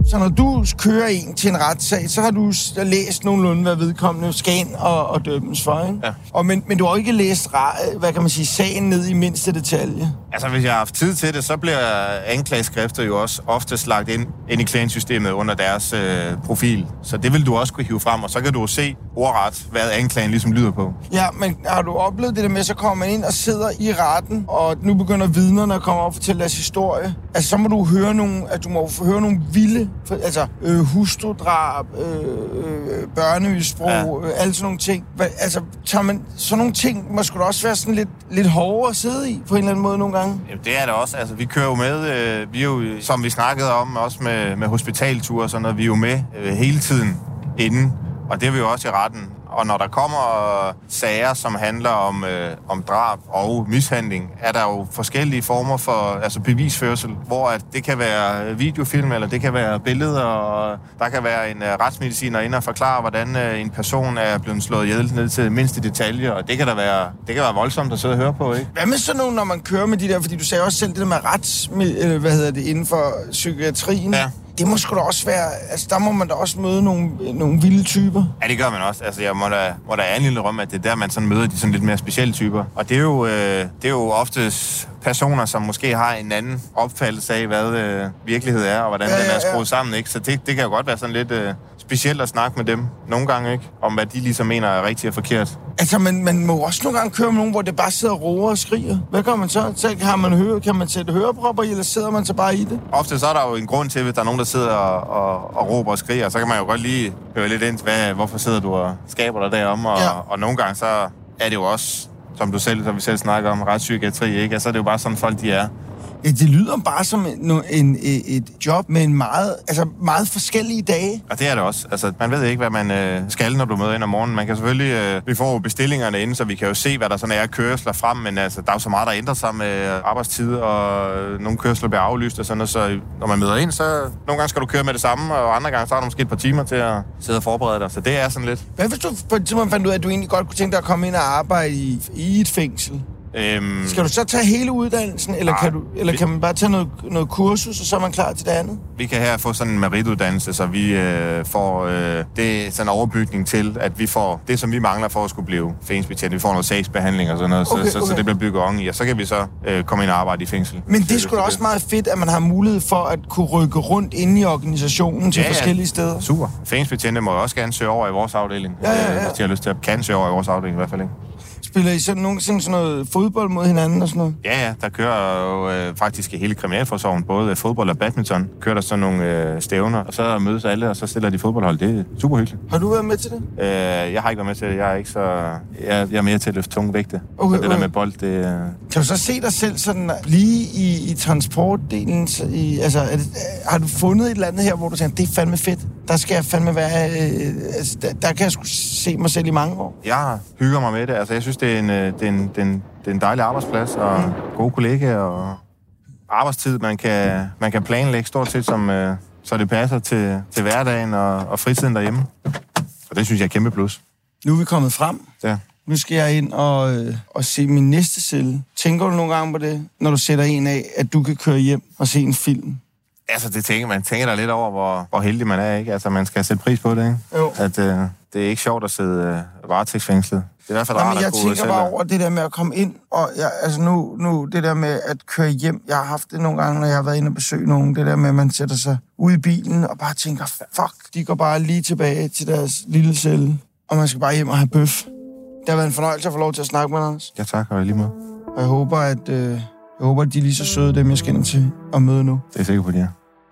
Så når du kører en til en retssag, så har du læst nogenlunde, hvad vedkommende skal ind og, og dømmes for, ikke? Ja. Og, men, men du har ikke læst, hvad kan man sige, sagen ned i mindste detalje? Altså, hvis jeg har haft tid til det, så bliver anklageskrifter jo også ofte lagt ind, ind i klagensystemet under deres øh, profil. Så det vil du også kunne hive frem, og så kan du se ordret, hvad anklagen ligesom lyder på. Ja, men har du oplevet det der med, så kommer man ind og sidder i retten, og nu begynder vidnerne at komme op og fortælle deres historie. Altså, så må du høre nogle, at du må høre nogle vilde, altså øh, hustrudrab, øh, øh, børnemisbrug, ja. øh, alle sådan nogle ting. Hva, altså, tager man sådan nogle ting, må sgu da også være sådan lidt, lidt hårdere at sidde i, på en eller anden måde nogle gange? Jamen, det er det også. Altså, vi kører jo med, øh, vi er jo, som vi snakkede om, også med, med hospitalture og sådan noget, vi er jo med øh, hele tiden inden, og det er vi jo også i retten. Og når der kommer sager, som handler om, øh, om drab og mishandling, er der jo forskellige former for altså bevisførsel, hvor at det kan være videofilm, eller det kan være billeder, og der kan være en uh, retsmediciner inde og forklare, hvordan uh, en person er blevet slået ihjel ned til mindste detalje, og det kan der være, det kan være voldsomt at sidde og høre på, ikke? Hvad med sådan nogle, når man kører med de der, fordi du sagde også selv det der med rets, hvad hedder det, inden for psykiatrien? Ja. Det må sgu da også være, altså der må man da også møde nogle, nogle vilde typer. Ja, det gør man også. Altså jeg må da, må da anlede rum, at det er der, man sådan møder de sådan lidt mere specielle typer. Og det er jo, øh, det er jo oftest personer, som måske har en anden opfattelse af, hvad øh, virkelighed er, og hvordan ja, den er skruet ja. sammen, ikke? Så det, det kan jo godt være sådan lidt øh, specielt at snakke med dem nogle gange, ikke? Om hvad de ligesom mener er rigtigt og forkert. Altså, man, man må også nogle gange køre med nogen, hvor det bare sidder og roer og skriger. Hvad gør man så? Så har man høre, kan man sætte hørepropper i, eller sidder man så bare i det? Ofte så er der jo en grund til, hvis der er nogen, der sidder og, og, og råber og skriger, og så kan man jo godt lige høre lidt ind, hvad, hvorfor sidder du og skaber dig derom, og, ja. og nogle gange så er det jo også, som du selv, som vi selv snakker om, retspsykiatri, ikke? Altså, så er det jo bare sådan folk, de er. Ja, det lyder bare som en, en, et job med en meget, altså meget forskellige dage. Og det er det også. Altså, man ved ikke, hvad man øh, skal, når du møder ind om morgenen. Man kan selvfølgelig, øh, vi får bestillingerne inde, så vi kan jo se, hvad der sådan er kørsler frem, men altså, der er jo så meget, der ændrer sig med arbejdstid, og øh, nogle kørsler bliver aflyst og sådan noget, så når man møder ind, så nogle gange skal du køre med det samme, og andre gange så har du måske et par timer til at sidde og forberede dig, så det er sådan lidt. Hvad hvis du på et tidspunkt fandt ud af, at du egentlig godt kunne tænke dig at komme ind og arbejde i, i et fængsel? Øhm, Skal du så tage hele uddannelsen, eller, nej, kan, du, eller vi, kan man bare tage noget, noget kursus, og så er man klar til det andet? Vi kan her få sådan en merituddannelse, så vi øh, får øh, det sådan en overbygning til, at vi får det, som vi mangler for at skulle blive fængselsbetjent. Vi får noget sagsbehandling og sådan noget, okay, så, okay. så, så det bliver bygget oven i, og så kan vi så øh, komme ind og arbejde i fængsel. Men det er sgu da også meget fedt, at man har mulighed for at kunne rykke rundt inde i organisationen til ja, forskellige steder. Super. Fængselsbetjente må også gerne søge over i vores afdeling, ja, ja, ja. hvis de har lyst til at kan søge over i vores afdeling i hvert fald, ikke? Spiller I sådan nogensinde sådan noget fodbold mod hinanden og sådan noget? Ja, ja. Der kører jo øh, faktisk hele kriminalforsorgen, både fodbold og badminton. Kører der sådan nogle øh, stævner, og så mødes alle, og så stiller de fodboldhold. Det er super hyggeligt. Har du været med til det? Øh, jeg har ikke været med til det. Jeg er ikke så... Jeg, jeg er mere til at løfte tunge vægte. Okay, så det okay. der med bold, det... Øh... Kan du så se dig selv sådan lige i, i transportdelen? I, altså, er det, har du fundet et eller andet her, hvor du tænker, det er fandme fedt? Der skal jeg fandme være... Øh, altså, der, der kan jeg sgu se mig selv i mange år. Jeg hygger mig med det. Altså, jeg synes, det er en, det er en, det er en, det er en dejlig arbejdsplads, og mm. gode kollegaer, og arbejdstid, man kan, man kan planlægge stort set, som, øh, så det passer til, til hverdagen og, og fritiden derhjemme. Og det synes jeg er kæmpe plus. Nu er vi kommet frem. Ja. Nu skal jeg ind og, øh, og se min næste celle. Tænker du nogle gange på det, når du sætter en af, at du kan køre hjem og se en film? Altså, det tænker man tænker da lidt over, hvor, hvor heldig man er, ikke? Altså, man skal sætte pris på det, ikke? Jo. At øh, det er ikke sjovt at sidde øh, varetægtsfængslet. Det er i hvert fald rart at kunne... Jeg tænker bare over det der med at komme ind, og jeg, altså nu, nu det der med at køre hjem. Jeg har haft det nogle gange, når jeg har været inde og besøge nogen. Det der med, at man sætter sig ud i bilen og bare tænker, fuck, de går bare lige tilbage til deres lille celle. Og man skal bare hjem og have bøf. Det har været en fornøjelse at få lov til at snakke med dig også. Ja, tak, og lige måde. Og jeg håber, at, øh, jeg håber, at de er lige så søde, dem jeg skal ind til at møde nu. Det er sikkert på, de er.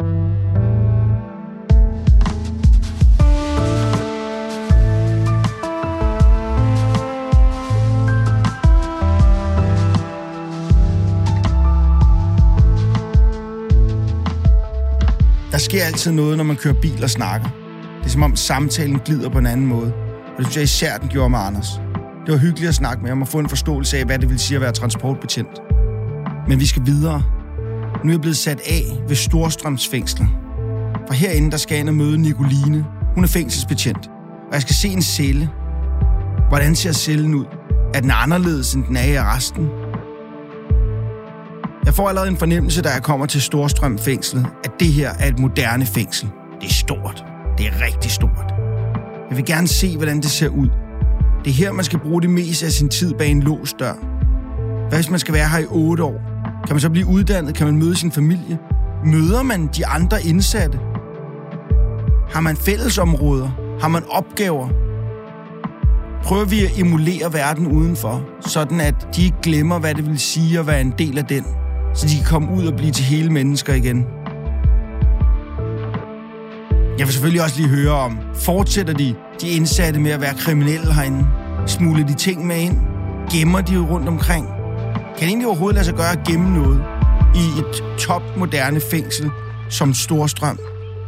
Der sker altid noget, når man kører bil og snakker. Det er som om samtalen glider på en anden måde. Og det synes jeg især, den gjorde med Anders. Det var hyggeligt at snakke med ham og få en forståelse af, hvad det vil sige at være transportbetjent. Men vi skal videre. Nu er jeg blevet sat af ved Storstrømsfængslet. For herinde, der skal jeg ind og møde Nicoline. Hun er fængselsbetjent. Og jeg skal se en celle. Hvordan ser cellen ud? Er den anderledes, end den er i arresten? Jeg får allerede en fornemmelse, da jeg kommer til Storstrøm fængslet, at det her er et moderne fængsel. Det er stort. Det er rigtig stort. Jeg vil gerne se, hvordan det ser ud. Det er her, man skal bruge det meste af sin tid bag en låst dør. Hvad hvis man skal være her i otte år? Kan man så blive uddannet? Kan man møde sin familie? Møder man de andre indsatte? Har man fællesområder? Har man opgaver? Prøver vi at emulere verden udenfor, sådan at de ikke glemmer, hvad det vil sige at være en del af den, så de kan komme ud og blive til hele mennesker igen. Jeg vil selvfølgelig også lige høre om, fortsætter de, de indsatte med at være kriminelle herinde? Smugler de ting med ind? Gemmer de rundt omkring? Kan det egentlig overhovedet lade sig gøre at gemme noget i et topmoderne fængsel som Storstrøm?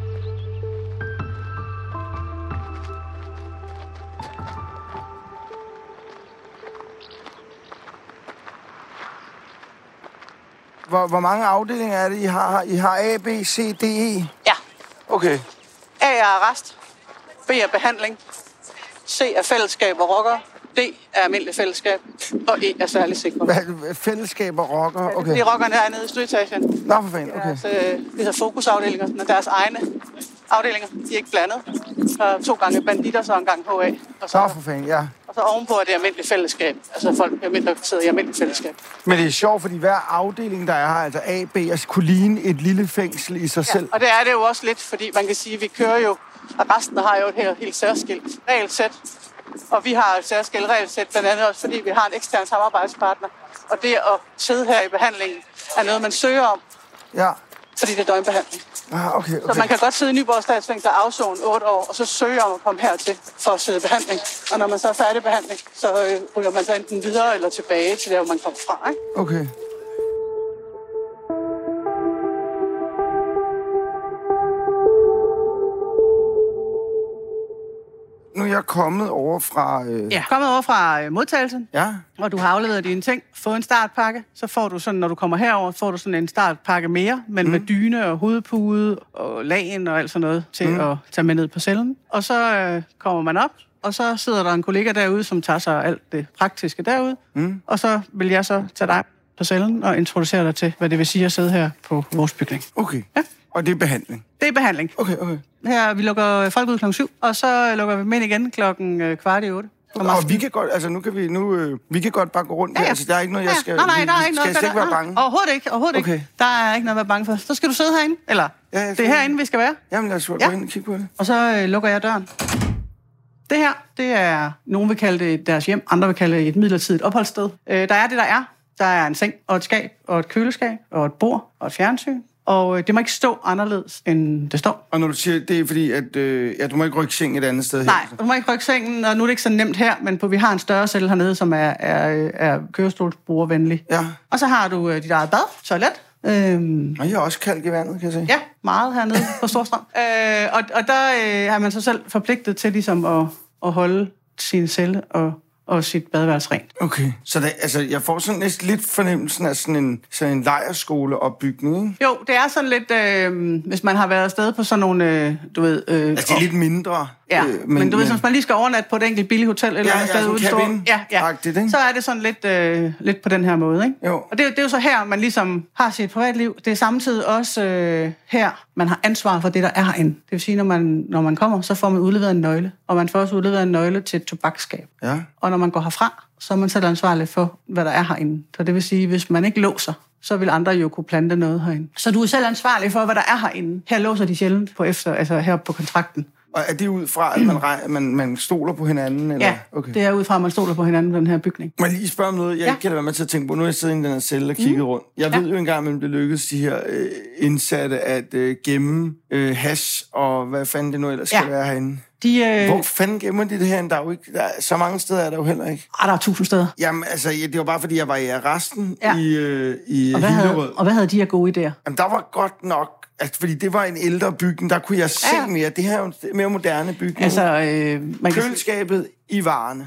Hvor, hvor mange afdelinger er det, I har? I har A, B, C, D, E? Ja. Okay. A er arrest. B er behandling. C er fællesskab og rocker. D er almindelig fællesskab. Og E er særlig sikret. Hvad, fællesskab og rocker? Okay. Fordi rockerne er nede i stødetagen. Nå for fanden, okay. Så det hedder fokusafdelinger, når deres egne afdelinger, de er ikke blandet. Der er to gange banditter, så en gang H A. Og så, Nå for fanden, ja. og så ovenpå er det almindelig fællesskab. Altså folk, der sidder i almindelig fællesskab. Men det er sjovt, fordi hver afdeling, der er her, altså A, B, altså kunne ligne et lille fængsel i sig Ja, selv. og det er det jo også lidt, fordi man kan sige, at vi kører jo, og resten har jo et helt, helt særskilt regelsæt. Og vi har et særskilt regelsæt, blandt andet også, fordi vi har en ekstern samarbejdspartner. Og det at sidde her i behandlingen er noget, man søger om, Ja. fordi det er døgnbehandling. Ah, okay, okay. Så man kan godt sidde i Nyborg Statsfængsel og afzone otte år, og så søge om at komme hertil for at sidde i behandling. Og når man så er færdig behandling, så øh, ryger man så enten videre eller tilbage til der, hvor man kommer fra, ikke? Okay. Nu er jeg kommet over fra... Øh... Ja, kommet over fra øh, modtagelsen, Ja. og du har afleveret dine ting, fået en startpakke, så får du sådan, når du kommer herover, får du sådan en startpakke mere, men mm. med dyne og hovedpude og lagen og alt sådan noget til mm. at tage med ned på cellen. Og så øh, kommer man op, og så sidder der en kollega derude, som tager sig alt det praktiske derude, mm. og så vil jeg så tage dig på cellen og introducere dig til, hvad det vil sige at sidde her på vores bygning. Okay. Ja. Og det er behandling? Det er behandling. Okay, okay. Her, vi lukker folk ud klokken syv, og så lukker vi dem ind igen klokken øh, kvart i otte. Okay, og vi kan godt, altså nu kan vi, nu, øh, vi kan godt bare gå rundt ja, ja. her, altså der er ikke noget, jeg skal... Ja, nej, nej, der er ikke noget. Skal jeg ikke være bange? Overhovedet ikke, overhovedet okay. ikke. Der er ikke noget at være bange for. Så skal du sidde herinde, eller? Ja, det er herinde, vi skal være. Jamen lad os gå ja. ind og kigge på det. Og så øh, lukker jeg døren. Det her, det er, nogen vil kalde det deres hjem, andre vil kalde det et midlertidigt opholdssted. Øh, der er det, der er. Der er en seng og et skab og et køleskab og et bord og et fjernsyn. Og det må ikke stå anderledes, end det står. Og når du siger, det er fordi, at øh, ja, du må ikke rykke sengen et andet sted her? Nej, du må ikke rykke sengen, og nu er det ikke så nemt her, men på, vi har en større celle hernede, som er, er, er kørestolsbrugervenlig. Ja. Og så har du øh, dit eget bad, toilet. Øhm, og jeg har også kalk i vandet, kan jeg se. Ja, meget hernede på Storstrøm. øh, og, og der øh, har man sig selv forpligtet til ligesom at, at holde sin celle og og sit badeværelse rent. Okay, så det, altså, jeg får sådan næsten lidt fornemmelsen af sådan en, sådan en lejrskoleopbygning, ikke? Jo, det er sådan lidt, øh, hvis man har været afsted på sådan nogle, øh, du ved... Øh, altså, det er lidt mindre. Ja, øh, men, men du ved, hvis man lige skal overnatte på et enkelt billigt hotel eller ja, et sted ja, uden store... Ja, ja, så er det sådan lidt, øh, lidt på den her måde, ikke? Jo. Og det, det er jo så her, man ligesom har sit privatliv. Det er samtidig også øh, her, man har ansvar for det, der er herinde. Det vil sige, når man, når man kommer, så får man udleveret en nøgle. Og man får også udleveret en nøgle til et tobaksskab. Ja. Og når man går herfra, så er man selv ansvarlig for, hvad der er herinde. Så det vil sige, hvis man ikke låser, så vil andre jo kunne plante noget herinde. Så du er selv ansvarlig for, hvad der er herinde. Her låser de sjældent på efter, altså her på kontrakten. Og er det ud fra, at man, man, man stoler på hinanden? Eller? Ja, okay. Det er ud fra, at man stoler på hinanden på den her bygning. Må jeg lige spørge om noget? Jeg ja. ikke kan da være med til at tænke på. Nu er jeg siddet i den her celle og kigget mm. rundt. Jeg ja. ved jo engang, at det lykkedes de her øh, indsatte at øh, gemme øh, hash og hvad fanden det nu ellers ja. skal være herinde. De, øh... Hvor fanden gemmer de det her? Der er jo ikke, der er, så mange steder er der jo heller ikke. Ah, der er tusind steder. Jamen, altså, det var bare, fordi jeg var i arresten ja. i, øh, i og Hillerød. Og hvad havde de her gode idéer? Jamen, der var godt nok... Altså, fordi det var en ældre bygning, der kunne jeg se ja. mere. Det her er jo en mere moderne bygning. Altså, øh, man Køleskabet kan... i varerne.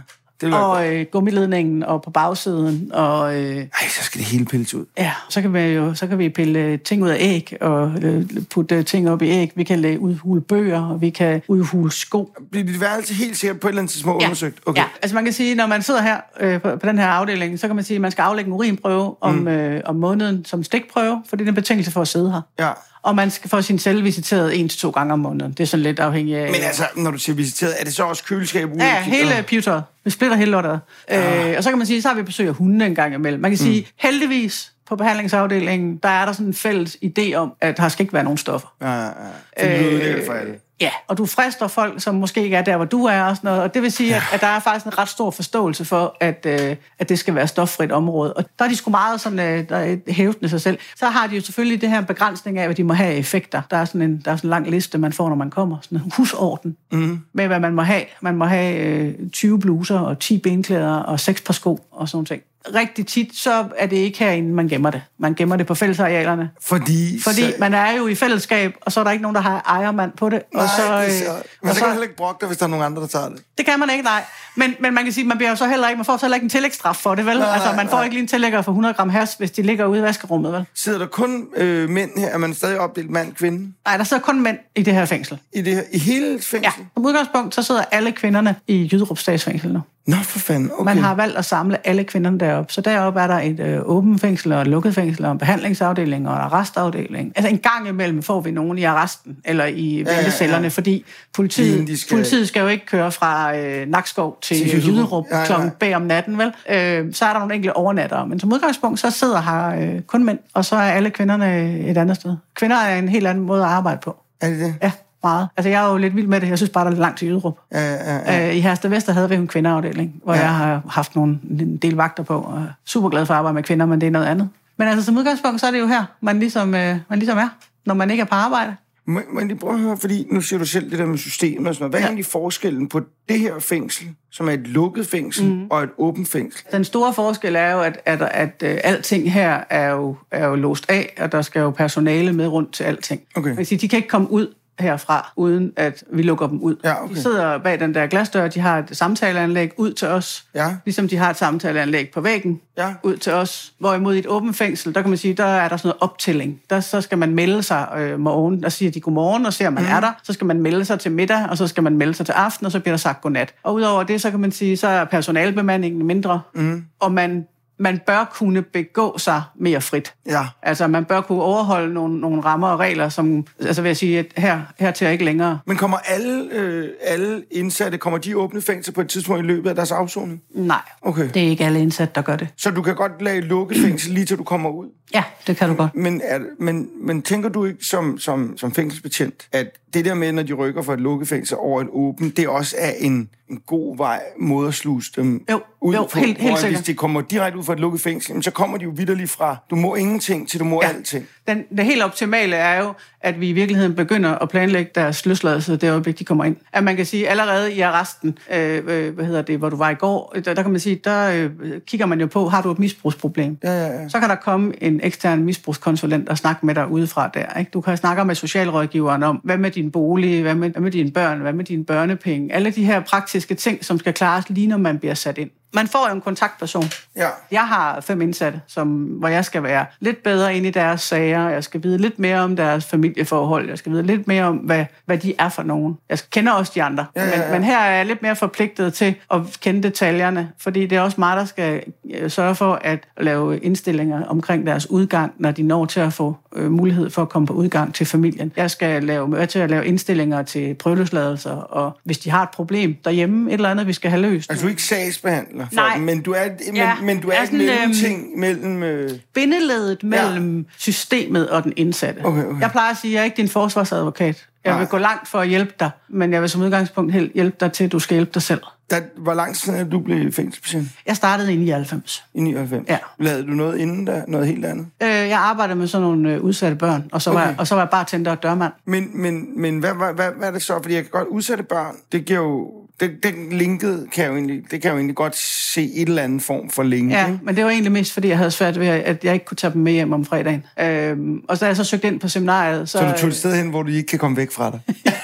og øh, gummiledningen og på bagsiden. Og, øh, Ej, så skal det hele pilles ud. Ja, så kan vi jo så kan vi pille ting ud af æg og øh, putte ting op i æg. Vi kan lægge udhule bøger, og vi kan udhule sko. Bliver dit værelse helt sikkert på et eller andet tidspunkt ja. undersøgt? Okay. Ja, altså man kan sige, når man sidder her øh, på, på den her afdeling, så kan man sige, at man skal aflægge en urinprøve om, mm. øh, om måneden som stikprøve, for det er en betingelse for at sidde her. Ja. Og man skal få sin celle visiteret en til to gange om måneden. Det er sådan lidt afhængigt af... Men altså, når du siger visiteret, er det så også køleskab ude? Ja, hele pewteret. Vi splitter hele lortet. Ja. Øh, og så kan man sige, så har vi besøg af hunde en gang imellem. Man kan sige, mm. heldigvis på behandlingsafdelingen, der er der sådan en fælles idé om, at der skal ikke være nogen stoffer. Ja, ja, ja. Det lyder øh, for alle. Ja, og du frister folk, som måske ikke er der, hvor du er og sådan noget. Og det vil sige, at, at der er faktisk en ret stor forståelse for, at, øh, at det skal være stoffrit område. Og der er de sgu meget sådan, øh, der er hævdende sig selv. Så har de jo selvfølgelig det her begrænsning af, hvad de må have effekter. Der er sådan en, der er sådan en lang liste, man får, når man kommer. Sådan en husorden mm. med, hvad man må have. Man må have øh, tyve bluser og ti benklæder og seks par sko og sådan ting. Rigtig tit, så er det ikke herinde, man gemmer det. Man gemmer det på fællesarealerne. Fordi? Fordi så... man er jo i fællesskab, og så er der ikke nogen, der har ejermand på det. Nej, og så, det er så... Men og så kan man heller ikke brokke dig, hvis der er nogen andre, der tager det. Det kan man ikke, nej. Men, men man kan sige, man bliver jo så heller ikke, man får så heller ikke en tillægsstraf for det, vel? Nej, altså, man får nej. ikke lige en tillægger for hundrede gram hash, hvis de ligger ude i vaskerummet, vel? Sidder der kun øh, mænd her? Er man stadig opdelt mand-kvinde? Nej, der sidder kun mænd i det her fængsel. I, det her, i hele fængsel? Ja, som udgangspunkt, så sidder alle kvinderne i Jyderup Statsfængsel nu. Nå, for fanden, okay. Man har valgt at samle alle kvinderne deroppe. Så deroppe er der et øh, åbent fængsel og et lukket fængsel og en behandlingsafdeling og en arrestafdeling. Altså en gang imellem får vi nogen i arresten eller i ventecellerne, ja, ja, ja. Fordi politiet skal... politiet skal jo ikke køre fra øh, Nakskov til, til Jyderup ja, ja. klokken bag om natten, vel? Øh, så er der nogle enkelte overnattere. Men som udgangspunkt, så sidder her øh, kun mænd, og så er alle kvinderne et andet sted. Kvinder er en helt anden måde at arbejde på. Er det det? Ja. Meget. Altså, jeg er jo lidt vild med det. Jeg synes bare, der er langt til Jyderup. Ja, ja, ja. Øh, I Herstedvester havde vi en kvindeafdeling, hvor ja. jeg har haft nogle, en del vagter på, og er super glad for at arbejde med kvinder, men det er noget andet. Men altså, som udgangspunkt, så er det jo her, man ligesom, øh, man ligesom er, når man ikke er på arbejde. Men, men lige prøv at høre, fordi nu siger du selv det der med systemet og sådan noget. Hvad er egentlig forskellen på det her fængsel, som er et lukket fængsel, mm. og et åbent fængsel? Den store forskel er jo, at, at, at, at alting her er jo, er jo låst af, og der skal jo personale med rundt til alting. Okay. Man siger, de kan ikke komme ud herfra, uden at vi lukker dem ud. Ja, okay. De sidder bag den der glasdør, de har et samtaleanlæg ud til os, ja. Ligesom de har et samtaleanlæg på væggen ja. ud til os. Hvorimod i et åbent fængsel, der kan man sige, der er der sådan noget optælling. Der så skal man melde sig øh, morgen, der siger de godmorgen og ser, om man mm. er der. Så skal man melde sig til middag, og så skal man melde sig til aften, og så bliver der sagt godnat. Og udover det, så kan man sige, så er personalbemandingen mindre, mm. og man man bør kunne begå sig mere frit. Ja. Altså, man bør kunne overholde nogle, nogle rammer og regler, som, altså vil jeg sige, at her, her til ikke længere. Men kommer alle, øh, alle indsatte, kommer de åbne fængsler på et tidspunkt i løbet af deres afsoning? Nej, okay. Det er ikke alle indsatte, der gør det. Så du kan godt lade lukke fængsel lige til du kommer ud? Ja, det kan du godt. Men, er, men, men tænker du ikke som, som, som fængselsbetjent, at det der med, når de rykker fra et lukket fængsel over et åbent, det også er en, en god vej måde at sluse dem jo, ud jo, på? helt, helt sikkert. Hvis de kommer direkte ud fra et lukket fængsel, så kommer de jo vitterligt fra, du må ingenting til du må ja. alting. Den, det helt optimale er jo, at vi i virkeligheden begynder at planlægge deres løsladelse det øjeblik, de kommer ind. At man kan sige, allerede i arresten, øh, øh, hvad hedder det, hvor du var i går, der, der kan man sige, der øh, kigger man jo på, har du et misbrugsproblem? Ja, ja, ja. Så kan der komme en ekstern misbrugskonsulent og snakke med dig udefra der. Ikke? Du kan snakke med socialrådgiveren om, hvad med din bolig, hvad med, hvad med dine børn, hvad med dine børnepenge. Alle de her praktiske ting, som skal klares lige når man bliver sat ind. Man får jo en kontaktperson. Ja. Jeg har fem indsatte, som, hvor jeg skal være lidt bedre inde i deres sager. Jeg skal vide lidt mere om deres familieforhold. Jeg skal vide lidt mere om, hvad, hvad de er for nogen. Jeg kender også de andre. Ja, ja, ja. Men, men her er jeg lidt mere forpligtet til at kende detaljerne, fordi det er også mig, der skal sørge for at lave indstillinger omkring deres udgang, når de når til at få øh, mulighed for at komme på udgang til familien. Jeg skal lave, til at lave indstillinger til prøveløsladelser, og hvis de har et problem derhjemme, et eller andet, vi skal have løst. Altså du er ikke sagsbehandler? For Nej. dem, men du er, men, ja, men du er, er sådan, mellem øhm, ting mellem... Øh... Bindeledet mellem ja. systemet og den indsatte. Okay, okay. Jeg plejer at sige, at jeg er ikke din forsvarsadvokat. Jeg vil Nej. gå langt for at hjælpe dig, men jeg vil som udgangspunkt helt hjælpe dig til, at du skal hjælpe dig selv. Der, hvor lang tid er du blev fængselsbetjent? Jeg startede i nioghalvfems. I nioghalvfems? Ja. Lavede du noget inden da? Noget helt andet? Øh, jeg arbejdede med sådan nogle øh, udsatte børn, og så, okay. var, og så var jeg bartender og dørmand. Men, men, men hvad, hvad, hvad, hvad er det så? Fordi jeg kan godt udsatte børn, det giver jo... Det, det linket kan jo egentlig, det kan jo egentlig godt se et eller andet form for link. Ja, ikke? men det var egentlig mest, fordi jeg havde svært ved, at jeg ikke kunne tage dem med hjem om fredagen. Øhm, og så da jeg så søgte ind på seminariet... Så, så du tog et sted hen, hvor du ikke kan komme væk fra dig?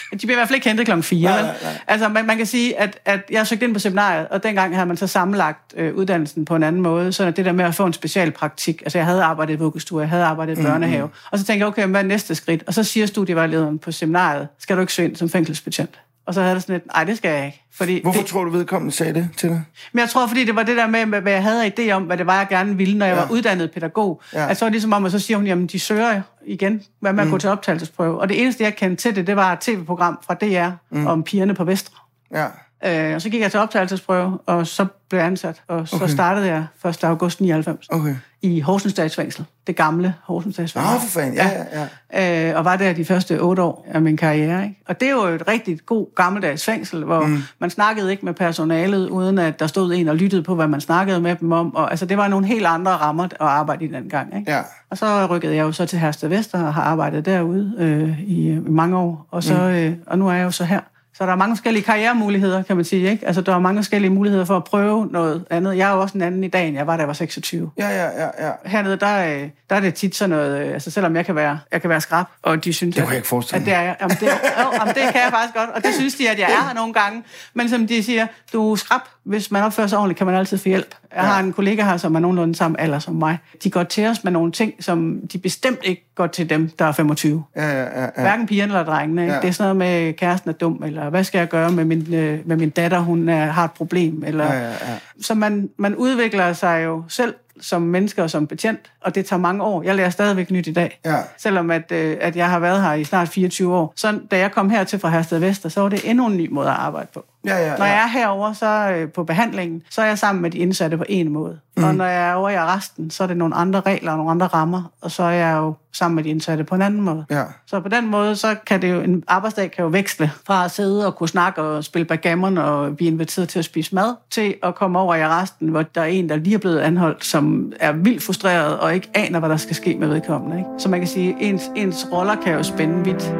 De bliver i hvert fald ikke hentet klokken fire. Nej, nej, nej. Altså, man, man kan sige, at, at jeg søgte ind på seminariet, og dengang havde man så sammenlagt øh, uddannelsen på en anden måde, så det der med at få en special praktik, altså jeg havde arbejdet i vuggestue, jeg havde arbejdet i børnehave, mm-hmm. og så tænkte jeg, okay, hvad er næste skridt? Og så siger studievejlederen på seminariet, skal du ikke søge ind som fængselsbetjent? Og så havde det sådan et, nej, det skal jeg ikke. Fordi Hvorfor det, tror du, vedkommende sagde det til dig? Men jeg tror, fordi det var det der med, hvad jeg havde af idé om, hvad det var, jeg gerne ville, når jeg ja. var uddannet pædagog. Ja. Altså, så ligesom om, og så siger hun, jamen, de søger igen, hvad med at mm. gå til optagelsesprøve. Og det eneste, jeg kendte til det, det var et tv-program fra D R mm. om pigerne på Vestre. Ja. Øh, og så gik jeg til optagelsesprøve, og så blev jeg ansat. Og så okay. startede jeg første august nioghalvfems okay. i Horsens Statsfængsel. Det gamle Horsens Statsfængsel. Ah, for fanden, ja, ja, ja. Øh, og var der de første otte år af min karriere. Ikke? Og det er jo et rigtig god gammeldags fængsel, hvor mm. man snakkede ikke med personalet, uden at der stod en og lyttede på, hvad man snakkede med dem om. Og altså, det var nogle helt andre rammer at arbejde i den gang. Ikke? Ja. Og så rykkede jeg jo så til Herstedvester og har arbejdet derude øh, i, i mange år. Og, så, mm. øh, og nu er jeg jo så her. Så der er mange forskellige karrieremuligheder, kan man sige, ikke? Altså, der er mange forskellige muligheder for at prøve noget andet. Jeg er jo også en anden i dag, end jeg var, da jeg var seksogtyve. Ja, ja, ja, ja. Hernede, der, der er det tit sådan noget, altså selvom jeg kan være, jeg kan være skrab, og de synes, det kan jeg ikke forestille at det er jeg. Jamen, det, jo, jamen, det kan jeg faktisk godt, og det synes de, at jeg er her nogle gange. Men som de siger, du er skrab, hvis man opfører sig ordentligt, kan man altid få hjælp. Jeg har en kollega her, som er nogenlunde samme alder som mig. De går til os med nogle ting, som de bestemt ikke går til dem, der er femogtyve. Ja, ja, ja, ja. Hverken pigerne eller drengene. Ikke? Ja. Det er sådan noget med, kæresten er dum, eller hvad skal jeg gøre med min, øh, med min datter, hun er, har et problem. Eller... Ja, ja, ja. Så man, man udvikler sig jo selv som menneske og som betjent, og det tager mange år. Jeg lærer stadigvæk nyt i dag. Ja. Selvom at, øh, at jeg har været her i snart fireogtyve år. Så da jeg kom hertil fra Herstedvester, så var det endnu en ny måde at arbejde på. Ja, ja, ja. Når jeg er herovre, så øh, på behandlingen, så er jeg sammen med de indsatte på en måde. Mm. Og når jeg er over i arresten, så er det nogle andre regler og nogle andre rammer, og så er jeg jo sammen med de indsatte på en anden måde. Ja. Så på den måde, så kan det jo, en arbejdsdag kan jo veksle fra at sidde og kunne snakke og spille backgammon og blive inviteret til at spise mad, til at komme over i arresten, hvor der er en, der lige er blevet anholdt, som er vildt frustreret og ikke aner, hvad der skal ske med vedkommende. Ikke? Så man kan sige, at ens, ens roller kan jo spænde vidt.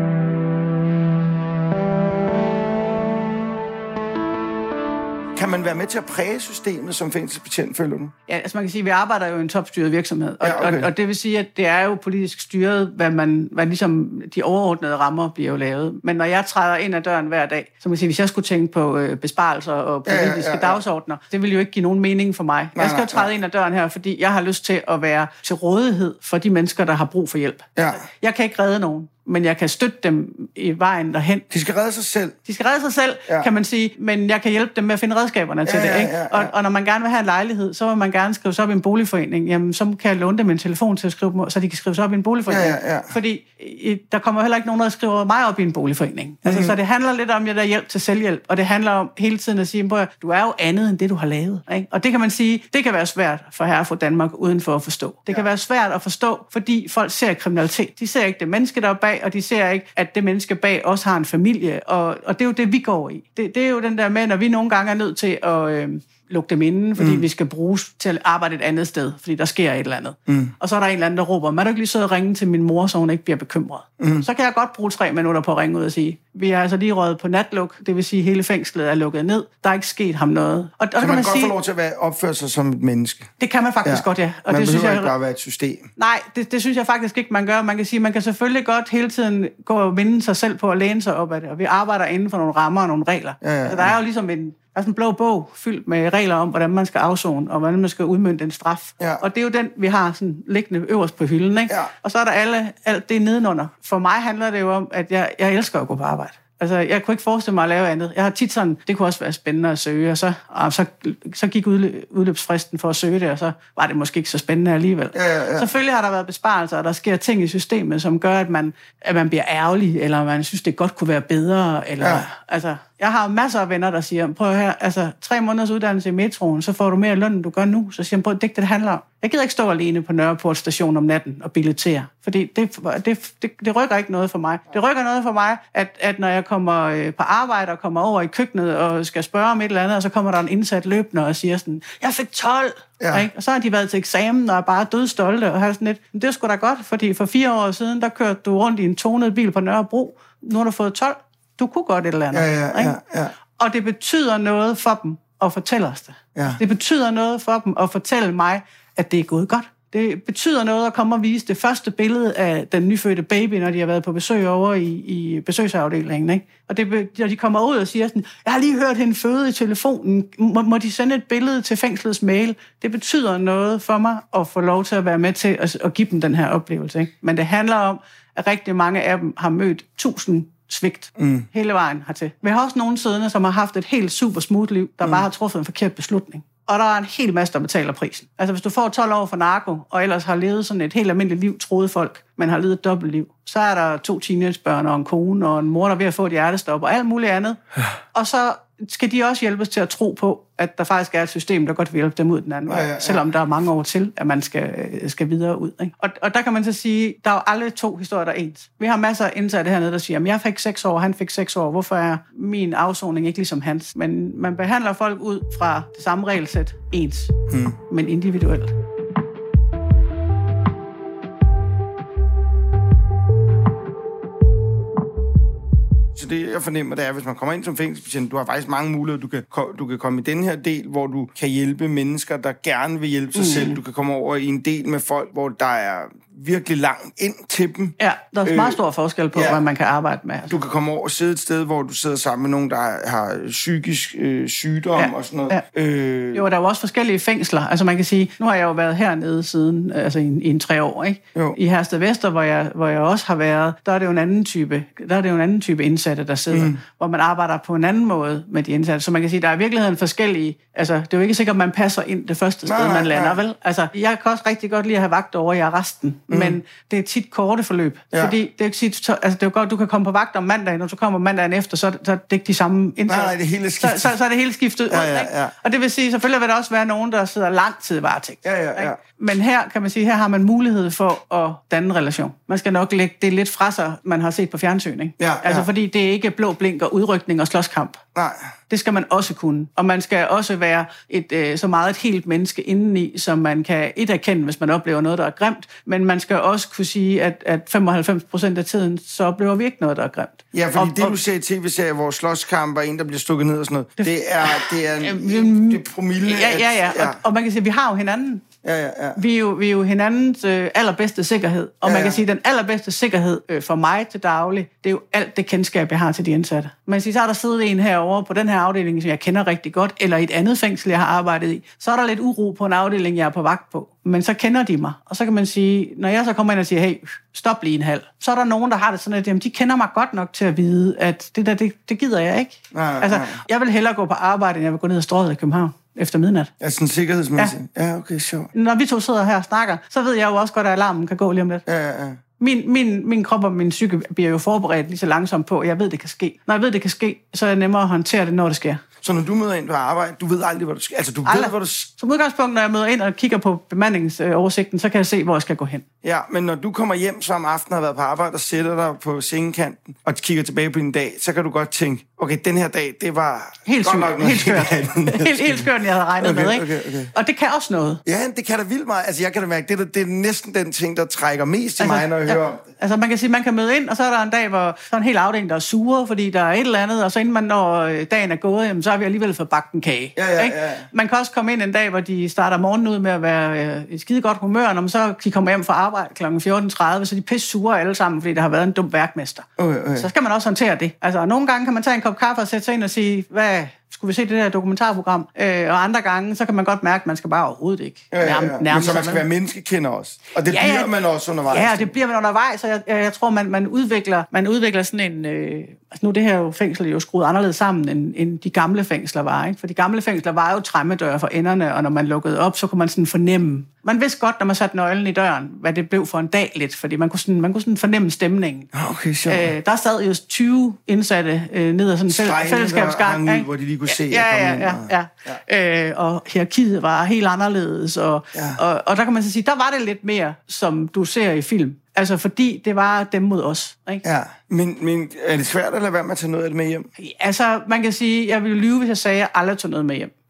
Kan man være med til at præge systemet som fængselsbetjent, føler du? Ja, altså man kan sige, at vi arbejder jo i en topstyret virksomhed, og, ja, okay. og, og det vil sige, at det er jo politisk styret, hvad man, hvad ligesom de overordnede rammer bliver jo lavet. Men når jeg træder ind ad døren hver dag, så man kan sige, hvis jeg skulle tænke på øh, besparelser og politiske ja, ja, ja, ja. dagsordner, det vil jo ikke give nogen mening for mig. Nej, jeg skal jo træde nej. ind ad døren her, fordi jeg har lyst til at være til rådighed for de mennesker, der har brug for hjælp. Ja. Jeg kan ikke redde nogen, men jeg kan støtte dem i vejen derhen. De skal redde sig selv. De skal redde sig selv, ja. kan man sige, men jeg kan hjælpe dem med at finde redskaberne til ja, det. Ikke? Ja, ja, ja. Og, og når man gerne vil have en lejlighed, så vil man gerne skrive sig op i en boligforening. Jamen, så kan jeg låne dem en telefon til at skrive dem, så de kan skrive sig op i en boligforening. Ja, ja, ja. Fordi i, der kommer heller ikke nogen, der skriver mig op i en boligforening. Mm-hmm. Altså, så det handler lidt om, at der er hjælp til selvhjælp, og det handler om hele tiden at sige, at du er jo andet end det, du har lavet. Ikke? Og det kan man sige, det kan være svært for herre for Danmark uden for at forstå. Det kan ja. være svært at forstå, fordi folk ser kriminalitet. De ser ikke det menneske, der er bag, og de ser ikke, at det menneske bag også har en familie, og, og det er jo det, vi går i. Det, det er jo den der med, når vi nogle gange er nødt til at øh, lukke dem inden, fordi mm. vi skal bruges til at arbejde et andet sted, fordi der sker et eller andet. Mm. Og så er der en eller anden, der råber, man er du ikke lige sidde og ringe til min mor, så hun ikke bliver bekymret. Mm. Så kan jeg godt bruge tre minutter på at ringe ud og sige, vi er altså lige røget på natluk, det vil sige, at hele fængslet er lukket ned, der er ikke sket ham noget. Og, og så man kan man godt sige, få lov til at være, opføre sig som et menneske? Det kan man faktisk ja. godt, ja. Og man det synes jeg ikke bare være et system? Nej, det, det synes jeg faktisk ikke, man gør. Man kan sige, man kan selvfølgelig godt hele tiden gå og minde sig selv på at læne sig op af det, og vi arbejder inden for nogle rammer og nogle regler. Ja, ja, ja. Altså, der er jo ligesom en Der er sådan en blå bog fyldt med regler om, hvordan man skal afzone, og hvordan man skal udmønte en straf. Ja. Og det er jo den, vi har sådan liggende øverst på hylden, ikke? Ja. Og så er der alle, alt det nedenunder. For mig handler det jo om, at jeg, jeg elsker at gå på arbejde. Altså, jeg kunne ikke forestille mig at lave andet. Jeg har tit sådan, det kunne også være spændende at søge, og så, og så, så gik udløbsfristen for at søge det, og så var det måske ikke så spændende alligevel. Ja, ja, ja. Selvfølgelig har der været besparelser, og der sker ting i systemet, som gør, at man, at man bliver ærgerlig, eller man synes, det godt kunne være bedre. Eller, ja. altså, jeg har masser af venner, der siger, prøv her, altså tre måneders uddannelse i metroen, så får du mere løn, end du gør nu. Så siger jeg, prøv, det er ikke det, det handler om. Jeg gider ikke stå alene på Nørreport station om natten og billetere, fordi det, det, det, det rykker ikke noget for mig. Det rykker noget for mig, at, at når jeg kommer på arbejde og kommer over i køkkenet og skal spørge om et eller andet, og så kommer der en indsat løbende og siger sådan, jeg fik tolv! Ja. Ikke? Og så har de været til eksamen og er bare dødstolte og har sådan lidt, det er sgu da godt, fordi for fire år siden, der kørte du rundt i en tonet bil på Nørrebro. Nu har du fået tolv. Du kunne godt et eller andet. Ja, ja, ja, ja. Og det betyder noget for dem at fortælle os det. Ja. Det betyder noget for dem at fortælle mig, at det er gået godt. Det betyder noget at komme og vise det første billede af den nyfødte baby, når de har været på besøg over i, i besøgsafdelingen. Ikke? Og det, når de kommer ud og siger sådan, jeg har lige hørt hende føde i telefonen, må, må de sende et billede til fængslets mail? Det betyder noget for mig at få lov til at være med til at, at give dem den her oplevelse. Ikke? Men det handler om, at rigtig mange af dem har mødt tusind svigt mm. hele vejen hertil. Vi har også nogle siddende, som har haft et helt super smooth liv, der mm. bare har truffet en forkert beslutning. Og der er en hel masse, der betaler prisen. Altså hvis du får tolv år for narko, og ellers har levet sådan et helt almindeligt liv, troede folk, men har levet et dobbeltliv, så er der to teenagebørn og en kone og en mor, der er ved at få et hjertestop og alt muligt andet. Og så skal de også hjælpes til at tro på, at der faktisk er et system, der godt vil hjælpe dem ud den anden vej, ja, ja, ja. Selvom der er mange år til, at man skal, skal videre ud. Ikke? Og, og der kan man så sige, der er jo aldrig to historier, der er ens. Vi har masser af indsatte hernede, der siger, at jeg fik seks år, han fik seks år, hvorfor er min afsoning ikke ligesom hans? Men man behandler folk ud fra det samme regelsæt ens, hmm. men individuelt. Så det, jeg fornemmer, det er, hvis man kommer ind som fængselsbetjent, du har faktisk mange muligheder. Du kan, du kan komme i den her del, hvor du kan hjælpe mennesker, der gerne vil hjælpe sig mm. selv. Du kan komme over i en del med folk, hvor der er virkelig langt ind til dem. Ja, der er meget stor forskel på, ja. Hvad man kan arbejde med. Altså. Du kan komme over og sidde et sted, hvor du sidder sammen med nogen, der har psykisk øh, sygdom ja. Og sådan noget. Ja. Øh... Jo, der er jo også forskellige fængsler. Altså man kan sige, nu har jeg jo været hernede siden, altså i, i en tre år, ikke? Jo. I Herstedvester, hvor jeg, hvor jeg også har været, der er det jo en anden type, der er det jo en anden type indsatte, der sidder, mm. hvor man arbejder på en anden måde med de indsatte. Så man kan sige, der er i virkeligheden forskellige, altså det er jo ikke sikkert, at man passer ind det første sted, nej, man lander, nej. Vel? Altså jeg kan også rigtig godt lide at have vagt over i arresten, mm. men det er tit korte forløb, ja. Fordi det er ikke tit, altså det er jo godt, du kan komme på vagt om mandagen, og så kommer mandagen efter, så, så er det ikke de samme indsatte. Nej, nej, det hele skiftet. Så, så, så er det hele skiftet ja, ud, ja, ikke? Ja. Og det vil sige, selvfølgelig vil der også være nogen, der sidder lang tid i varetægt. Ja, ja, ja. Men her kan man sige, her har man mulighed for at danne en relation. Man skal nok lægge det lidt fra sig, man har set på fjernsyn, ikke? Ja, altså ja. Fordi det er ikke blå blink og udrykning og slåskamp. Nej. Det skal man også kunne. Og man skal også være et, øh, så meget et helt menneske indeni, som man kan et erkende, hvis man oplever noget, der er grimt. Men man skal også kunne sige, at, at femoghalvfems procent af tiden, så oplever vi ikke noget, der er grimt. Ja, fordi og, det, du ser i tv-serier, hvor slåskamp og en, der bliver stukket ned og sådan noget, det, det er, det er, en, det, det er promille. Ja, ja, ja. ja. Og, og man kan sige, at vi har jo hinanden. Ja, ja, ja. Vi er jo, vi er jo hinandens øh, allerbedste sikkerhed. Og ja, man kan ja. sige, at den allerbedste sikkerhed øh, for mig til daglig, det er jo alt det kendskab, jeg har til de indsatte. Man siger, så er der siddet en herovre på den her afdeling, som jeg kender rigtig godt, eller i et andet fængsel, jeg har arbejdet i. Så er der lidt uro på en afdeling, jeg er på vagt på. Men så kender de mig. Og så kan man sige, når jeg så kommer ind og siger, hey, stop lige en halv, så er der nogen, der har det sådan, at jamen, de kender mig godt nok til at vide, at det der, det, det gider jeg ikke. Nej, nej. Altså, jeg vil hellere gå på arbejde, end jeg vil gå ned og Strøget i København efter midnat. Ja, sådan sikkerhedsmæssigt. Ja. Ja, okay, sjovt. Når vi to sidder her og snakker, så ved jeg jo også godt, at alarmen kan gå lige om lidt. Ja, ja, ja. Min, min, min krop og min psyke bliver jo forberedt lige så langsomt på, at jeg ved, det kan ske. Når jeg ved, det kan ske, så er det nemmere at håndtere det, når det sker. Så når du møder ind på arbejde, du ved aldrig, hvor du skal. Altså, du aldrig. ved, hvor du... Som udgangspunkt, når jeg møder ind og kigger på bemandingsoversigten, så kan jeg se, hvor jeg skal gå hen. Ja, men når du kommer hjem så om aftenen og har været på arbejde og sætter dig på sengekanten og kigger tilbage på din dag, så kan du godt tænke, okay, den her dag, det var helt godt nok helt skørt. helt, helt skørt, jeg havde regnet okay, med, ikke? Okay, okay. Og det kan også noget. Ja, det kan da vildt meget. Altså, jeg kan da mærke, det er, det er næsten den ting, der trækker mest til altså, mig, når jeg ja, hører om det. Altså, man kan sige, man kan møde ind, og så er der en dag, hvor så er en hel afdeling, der er sure, fordi der er et eller andet, og så inden man når dagen er gået, jamen, så har vi alligevel fået bagt en kage. Ja, ja, ikke? Ja. Man kan også komme ind en dag, hvor de starter morgenen ud med at være øh, i skide godt humør, når man så de kommer hjem fra arbejde klokken fjorten tredive, så de er pisse sure alle sammen, fordi der har været en dum værkmester. Okay, okay. Så skal man også håndtere det. Altså, nogle gange kan man tage en kop kaffe og sætte sig ind og sige, hvad... Skulle vi se det der dokumentarprogram? Øh, og andre gange, så kan man godt mærke, at man skal bare overhovedet ikke. Ja, ja, ja. Men så man skal være menneskekender også. Og det ja, bliver ja, man også undervejs. Ja, det bliver man undervejs, og jeg, jeg, jeg tror, man, man, udvikler, man udvikler sådan en... Øh, altså nu det her jo fængsel jo skruet anderledes sammen, end, end de gamle fængsler var. Ikke? For de gamle fængsler var jo træmmedøre for enderne, og når man lukkede op, så kunne man sådan fornemme... Man vidste godt, når man satte nøglen i døren, hvad det blev for en dag lidt, fordi man kunne sådan, man kunne sådan fornemme stemningen. Okay, sjovt. Øh, der sad jo tyve indsatte øh, ned ad sådan en fæl- fællesskabsgang. Ud, hvor de lige kunne se, ja, ja, ja, ja, ja. Øh, og hierarkiet var helt anderledes, og, ja. og, og der kan man så sige, der var det lidt mere, som du ser i film. Altså, fordi det var dem mod os, ikke? Ja, men, men er det svært at lade være med at tage noget af det med hjem? Altså, man kan sige, jeg ville lyve, hvis jeg sagde, at jeg aldrig tog noget med hjem.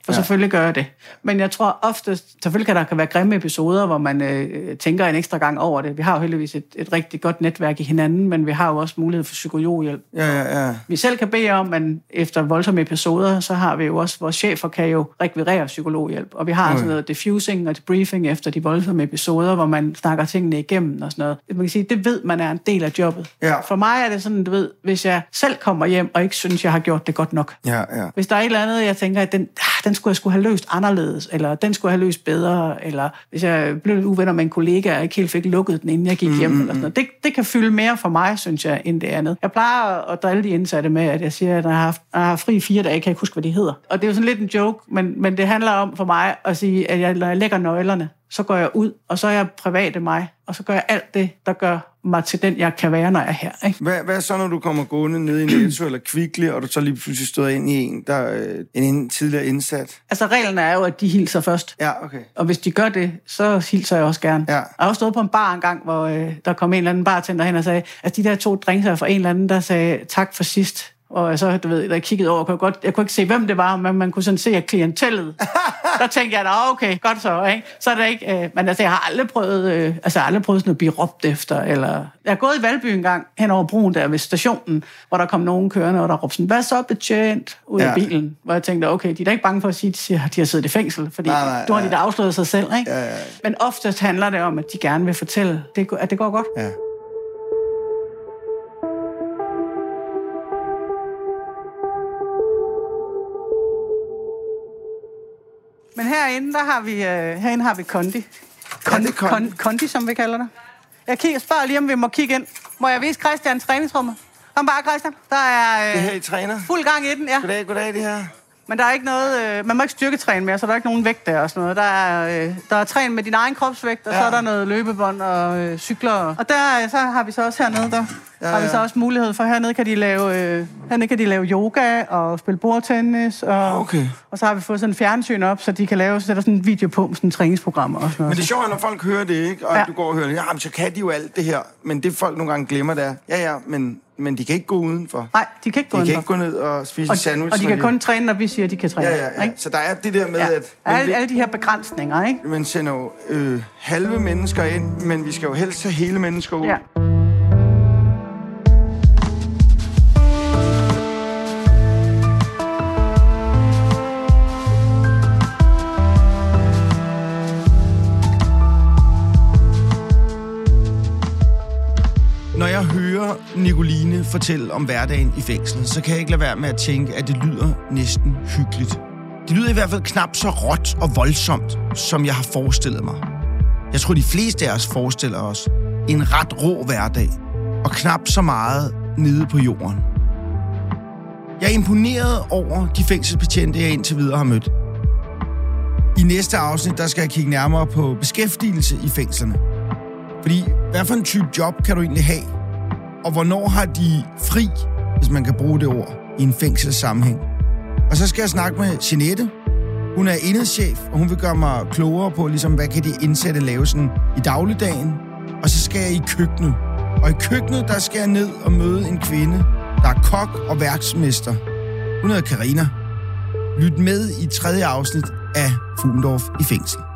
For ja. selvfølgelig gør jeg det. Men jeg tror ofte, selvfølgelig kan der kan være grimme episoder, hvor man øh, tænker en ekstra gang over det. Vi har jo heldigvis et, et rigtig godt netværk i hinanden, men vi har jo også mulighed for psykologhjælp. Ja, ja, ja. Vi selv kan bede om, men efter voldsomme episoder, så har vi jo også, vores chefer kan jo rekvirere psykologhjælp. Og vi har okay. sådan noget diffusing og debriefing efter de voldsomme episoder, hvor man snakker tingene igennem og sådan noget. Man kan sige, det ved man er en del af jobbet. Ja. For mig er det sådan, du ved, hvis jeg selv kommer hjem og ikke synes, jeg har gjort det godt nok. Ja, ja. Hvis der er et eller andet, jeg tænker, at den, den skulle jeg skulle have løst anderledes, eller den skulle jeg have løst bedre, eller hvis jeg blev uvenner med en kollega, og ikke helt fik lukket den, inden jeg gik hjem, mm-hmm. eller sådan noget. Det, det kan fylde mere for mig, synes jeg, end det andet. Jeg plejer at drille de indsatte med, at jeg siger, at jeg har haft, jeg har fri fire dage, jeg kan ikke huske, hvad de hedder. Og det er jo sådan lidt en joke, men, men det handler om for mig at sige, at jeg, når jeg lægger nøglerne, så går jeg ud, og så er jeg private mig, og så gør jeg alt det, der gør mig til den, jeg kan være, når jeg er her. Ikke? Hvad, hvad så, når du kommer gående ned i Netto eller Kvickly, og du så lige pludselig støder ind i en, der er en tidligere indsat? Altså, reglen er jo, at de hilser først. Ja, okay. Og hvis de gør det, så hilser jeg også gerne. Ja. Jeg har også stået på en bar en gang, hvor øh, der kom en eller anden bartender hen og sagde, at de der to drinks er fra en eller anden, der sagde tak for sidst. Og så, du ved, da jeg kiggede over, kunne jeg, godt, jeg kunne ikke se, hvem det var, men man kunne sådan se, at klientellet. Der tænkte jeg, da, okay, godt så, ikke? Så er det ikke, øh, men altså, jeg har aldrig prøvet, øh, altså, jeg har aldrig prøvet sådan at blive råbt efter, eller... Jeg har gået i Valby en gang, hen over broen der ved stationen, hvor der kom nogen kørende, og der råbte sådan, hvad så, betjent, ud ja. af bilen? Hvor jeg tænkte, okay, de er da ikke bange for at sige, at de har siddet i fængsel, fordi nej, nej, du har ja. de der afsløret sig selv, ikke? Ja, ja, ja. Men oftest handler det om, at de gerne vil fortælle, at det går godt. Ja. Men herinde, der har vi, øh, herinde har vi Kondi. Kondi, ja, Kondi. Kondi, Kondi, som vi kalder det. Jeg kigger, spørger lige, om vi må kigge ind. Må jeg vise Christian træningsrummet? Kom bare, Christian. Der er øh, det her I træner? Fuld gang i den, ja. Goddag, goddag, det her. Men der er ikke noget... Øh, man må ikke styrketræne mere, så der er ikke nogen vægt der og sådan noget. Der er, øh, der er træn med din egen kropsvægt, og ja. så er der noget løbebånd og øh, cykler. Og der øh, så har vi så også hernede, der ja, har vi så også mulighed for. Hernede kan de lave, øh, hernede kan de lave yoga og spille bordtennis. Og, okay. og så har vi fået sådan en fjernsyn op, så de kan lave så der sådan en video på med sådan træningsprogrammer og sådan noget. Men det er sjovt, når folk hører det, ikke? Og ja. du går og hører det. Ja, så kan de jo alt det her. Men det folk nogle gange glemmer, det er, ja, ja, men... Men de kan ikke gå udenfor. Nej, de kan ikke gå de udenfor. De kan ikke gå ned og spise og, sandwich. Og de kan de... kun træne, når vi siger, at de kan træne. Ja, ja, ja. Ikke? Så der er det der med, ja. at... Alle, alle de her begrænsninger, ikke? Man sender jo øh, halve mennesker ind, men vi skal jo helst have hele mennesker ud. Ja. Når jeg hører Nicoline fortælle om hverdagen i fængslet, så kan jeg ikke lade være med at tænke, at det lyder næsten hyggeligt. Det lyder i hvert fald knap så råt og voldsomt, som jeg har forestillet mig. Jeg tror, de fleste af os forestiller os en ret rå hverdag, og knap så meget nede på jorden. Jeg er imponeret over de fængselsbetjente, jeg indtil videre har mødt. I næste afsnit, der skal jeg kigge nærmere på beskæftigelse i fængslerne. Fordi, hvad for en type job kan du egentlig have? Og hvornår har de fri, hvis man kan bruge det ord, i en fængselssammenhæng? Og så skal jeg snakke med Jeanette. Hun er enhedschef, og hun vil gøre mig klogere på, ligesom, hvad kan de indsatte lave sådan i dagligdagen. Og så skal jeg i køkkenet. Og i køkkenet, der skal jeg ned og møde en kvinde, der er kok og værksmester. Hun hedder Karina. Lyt med i tredje afsnit af Fuhlendorf i fængsel.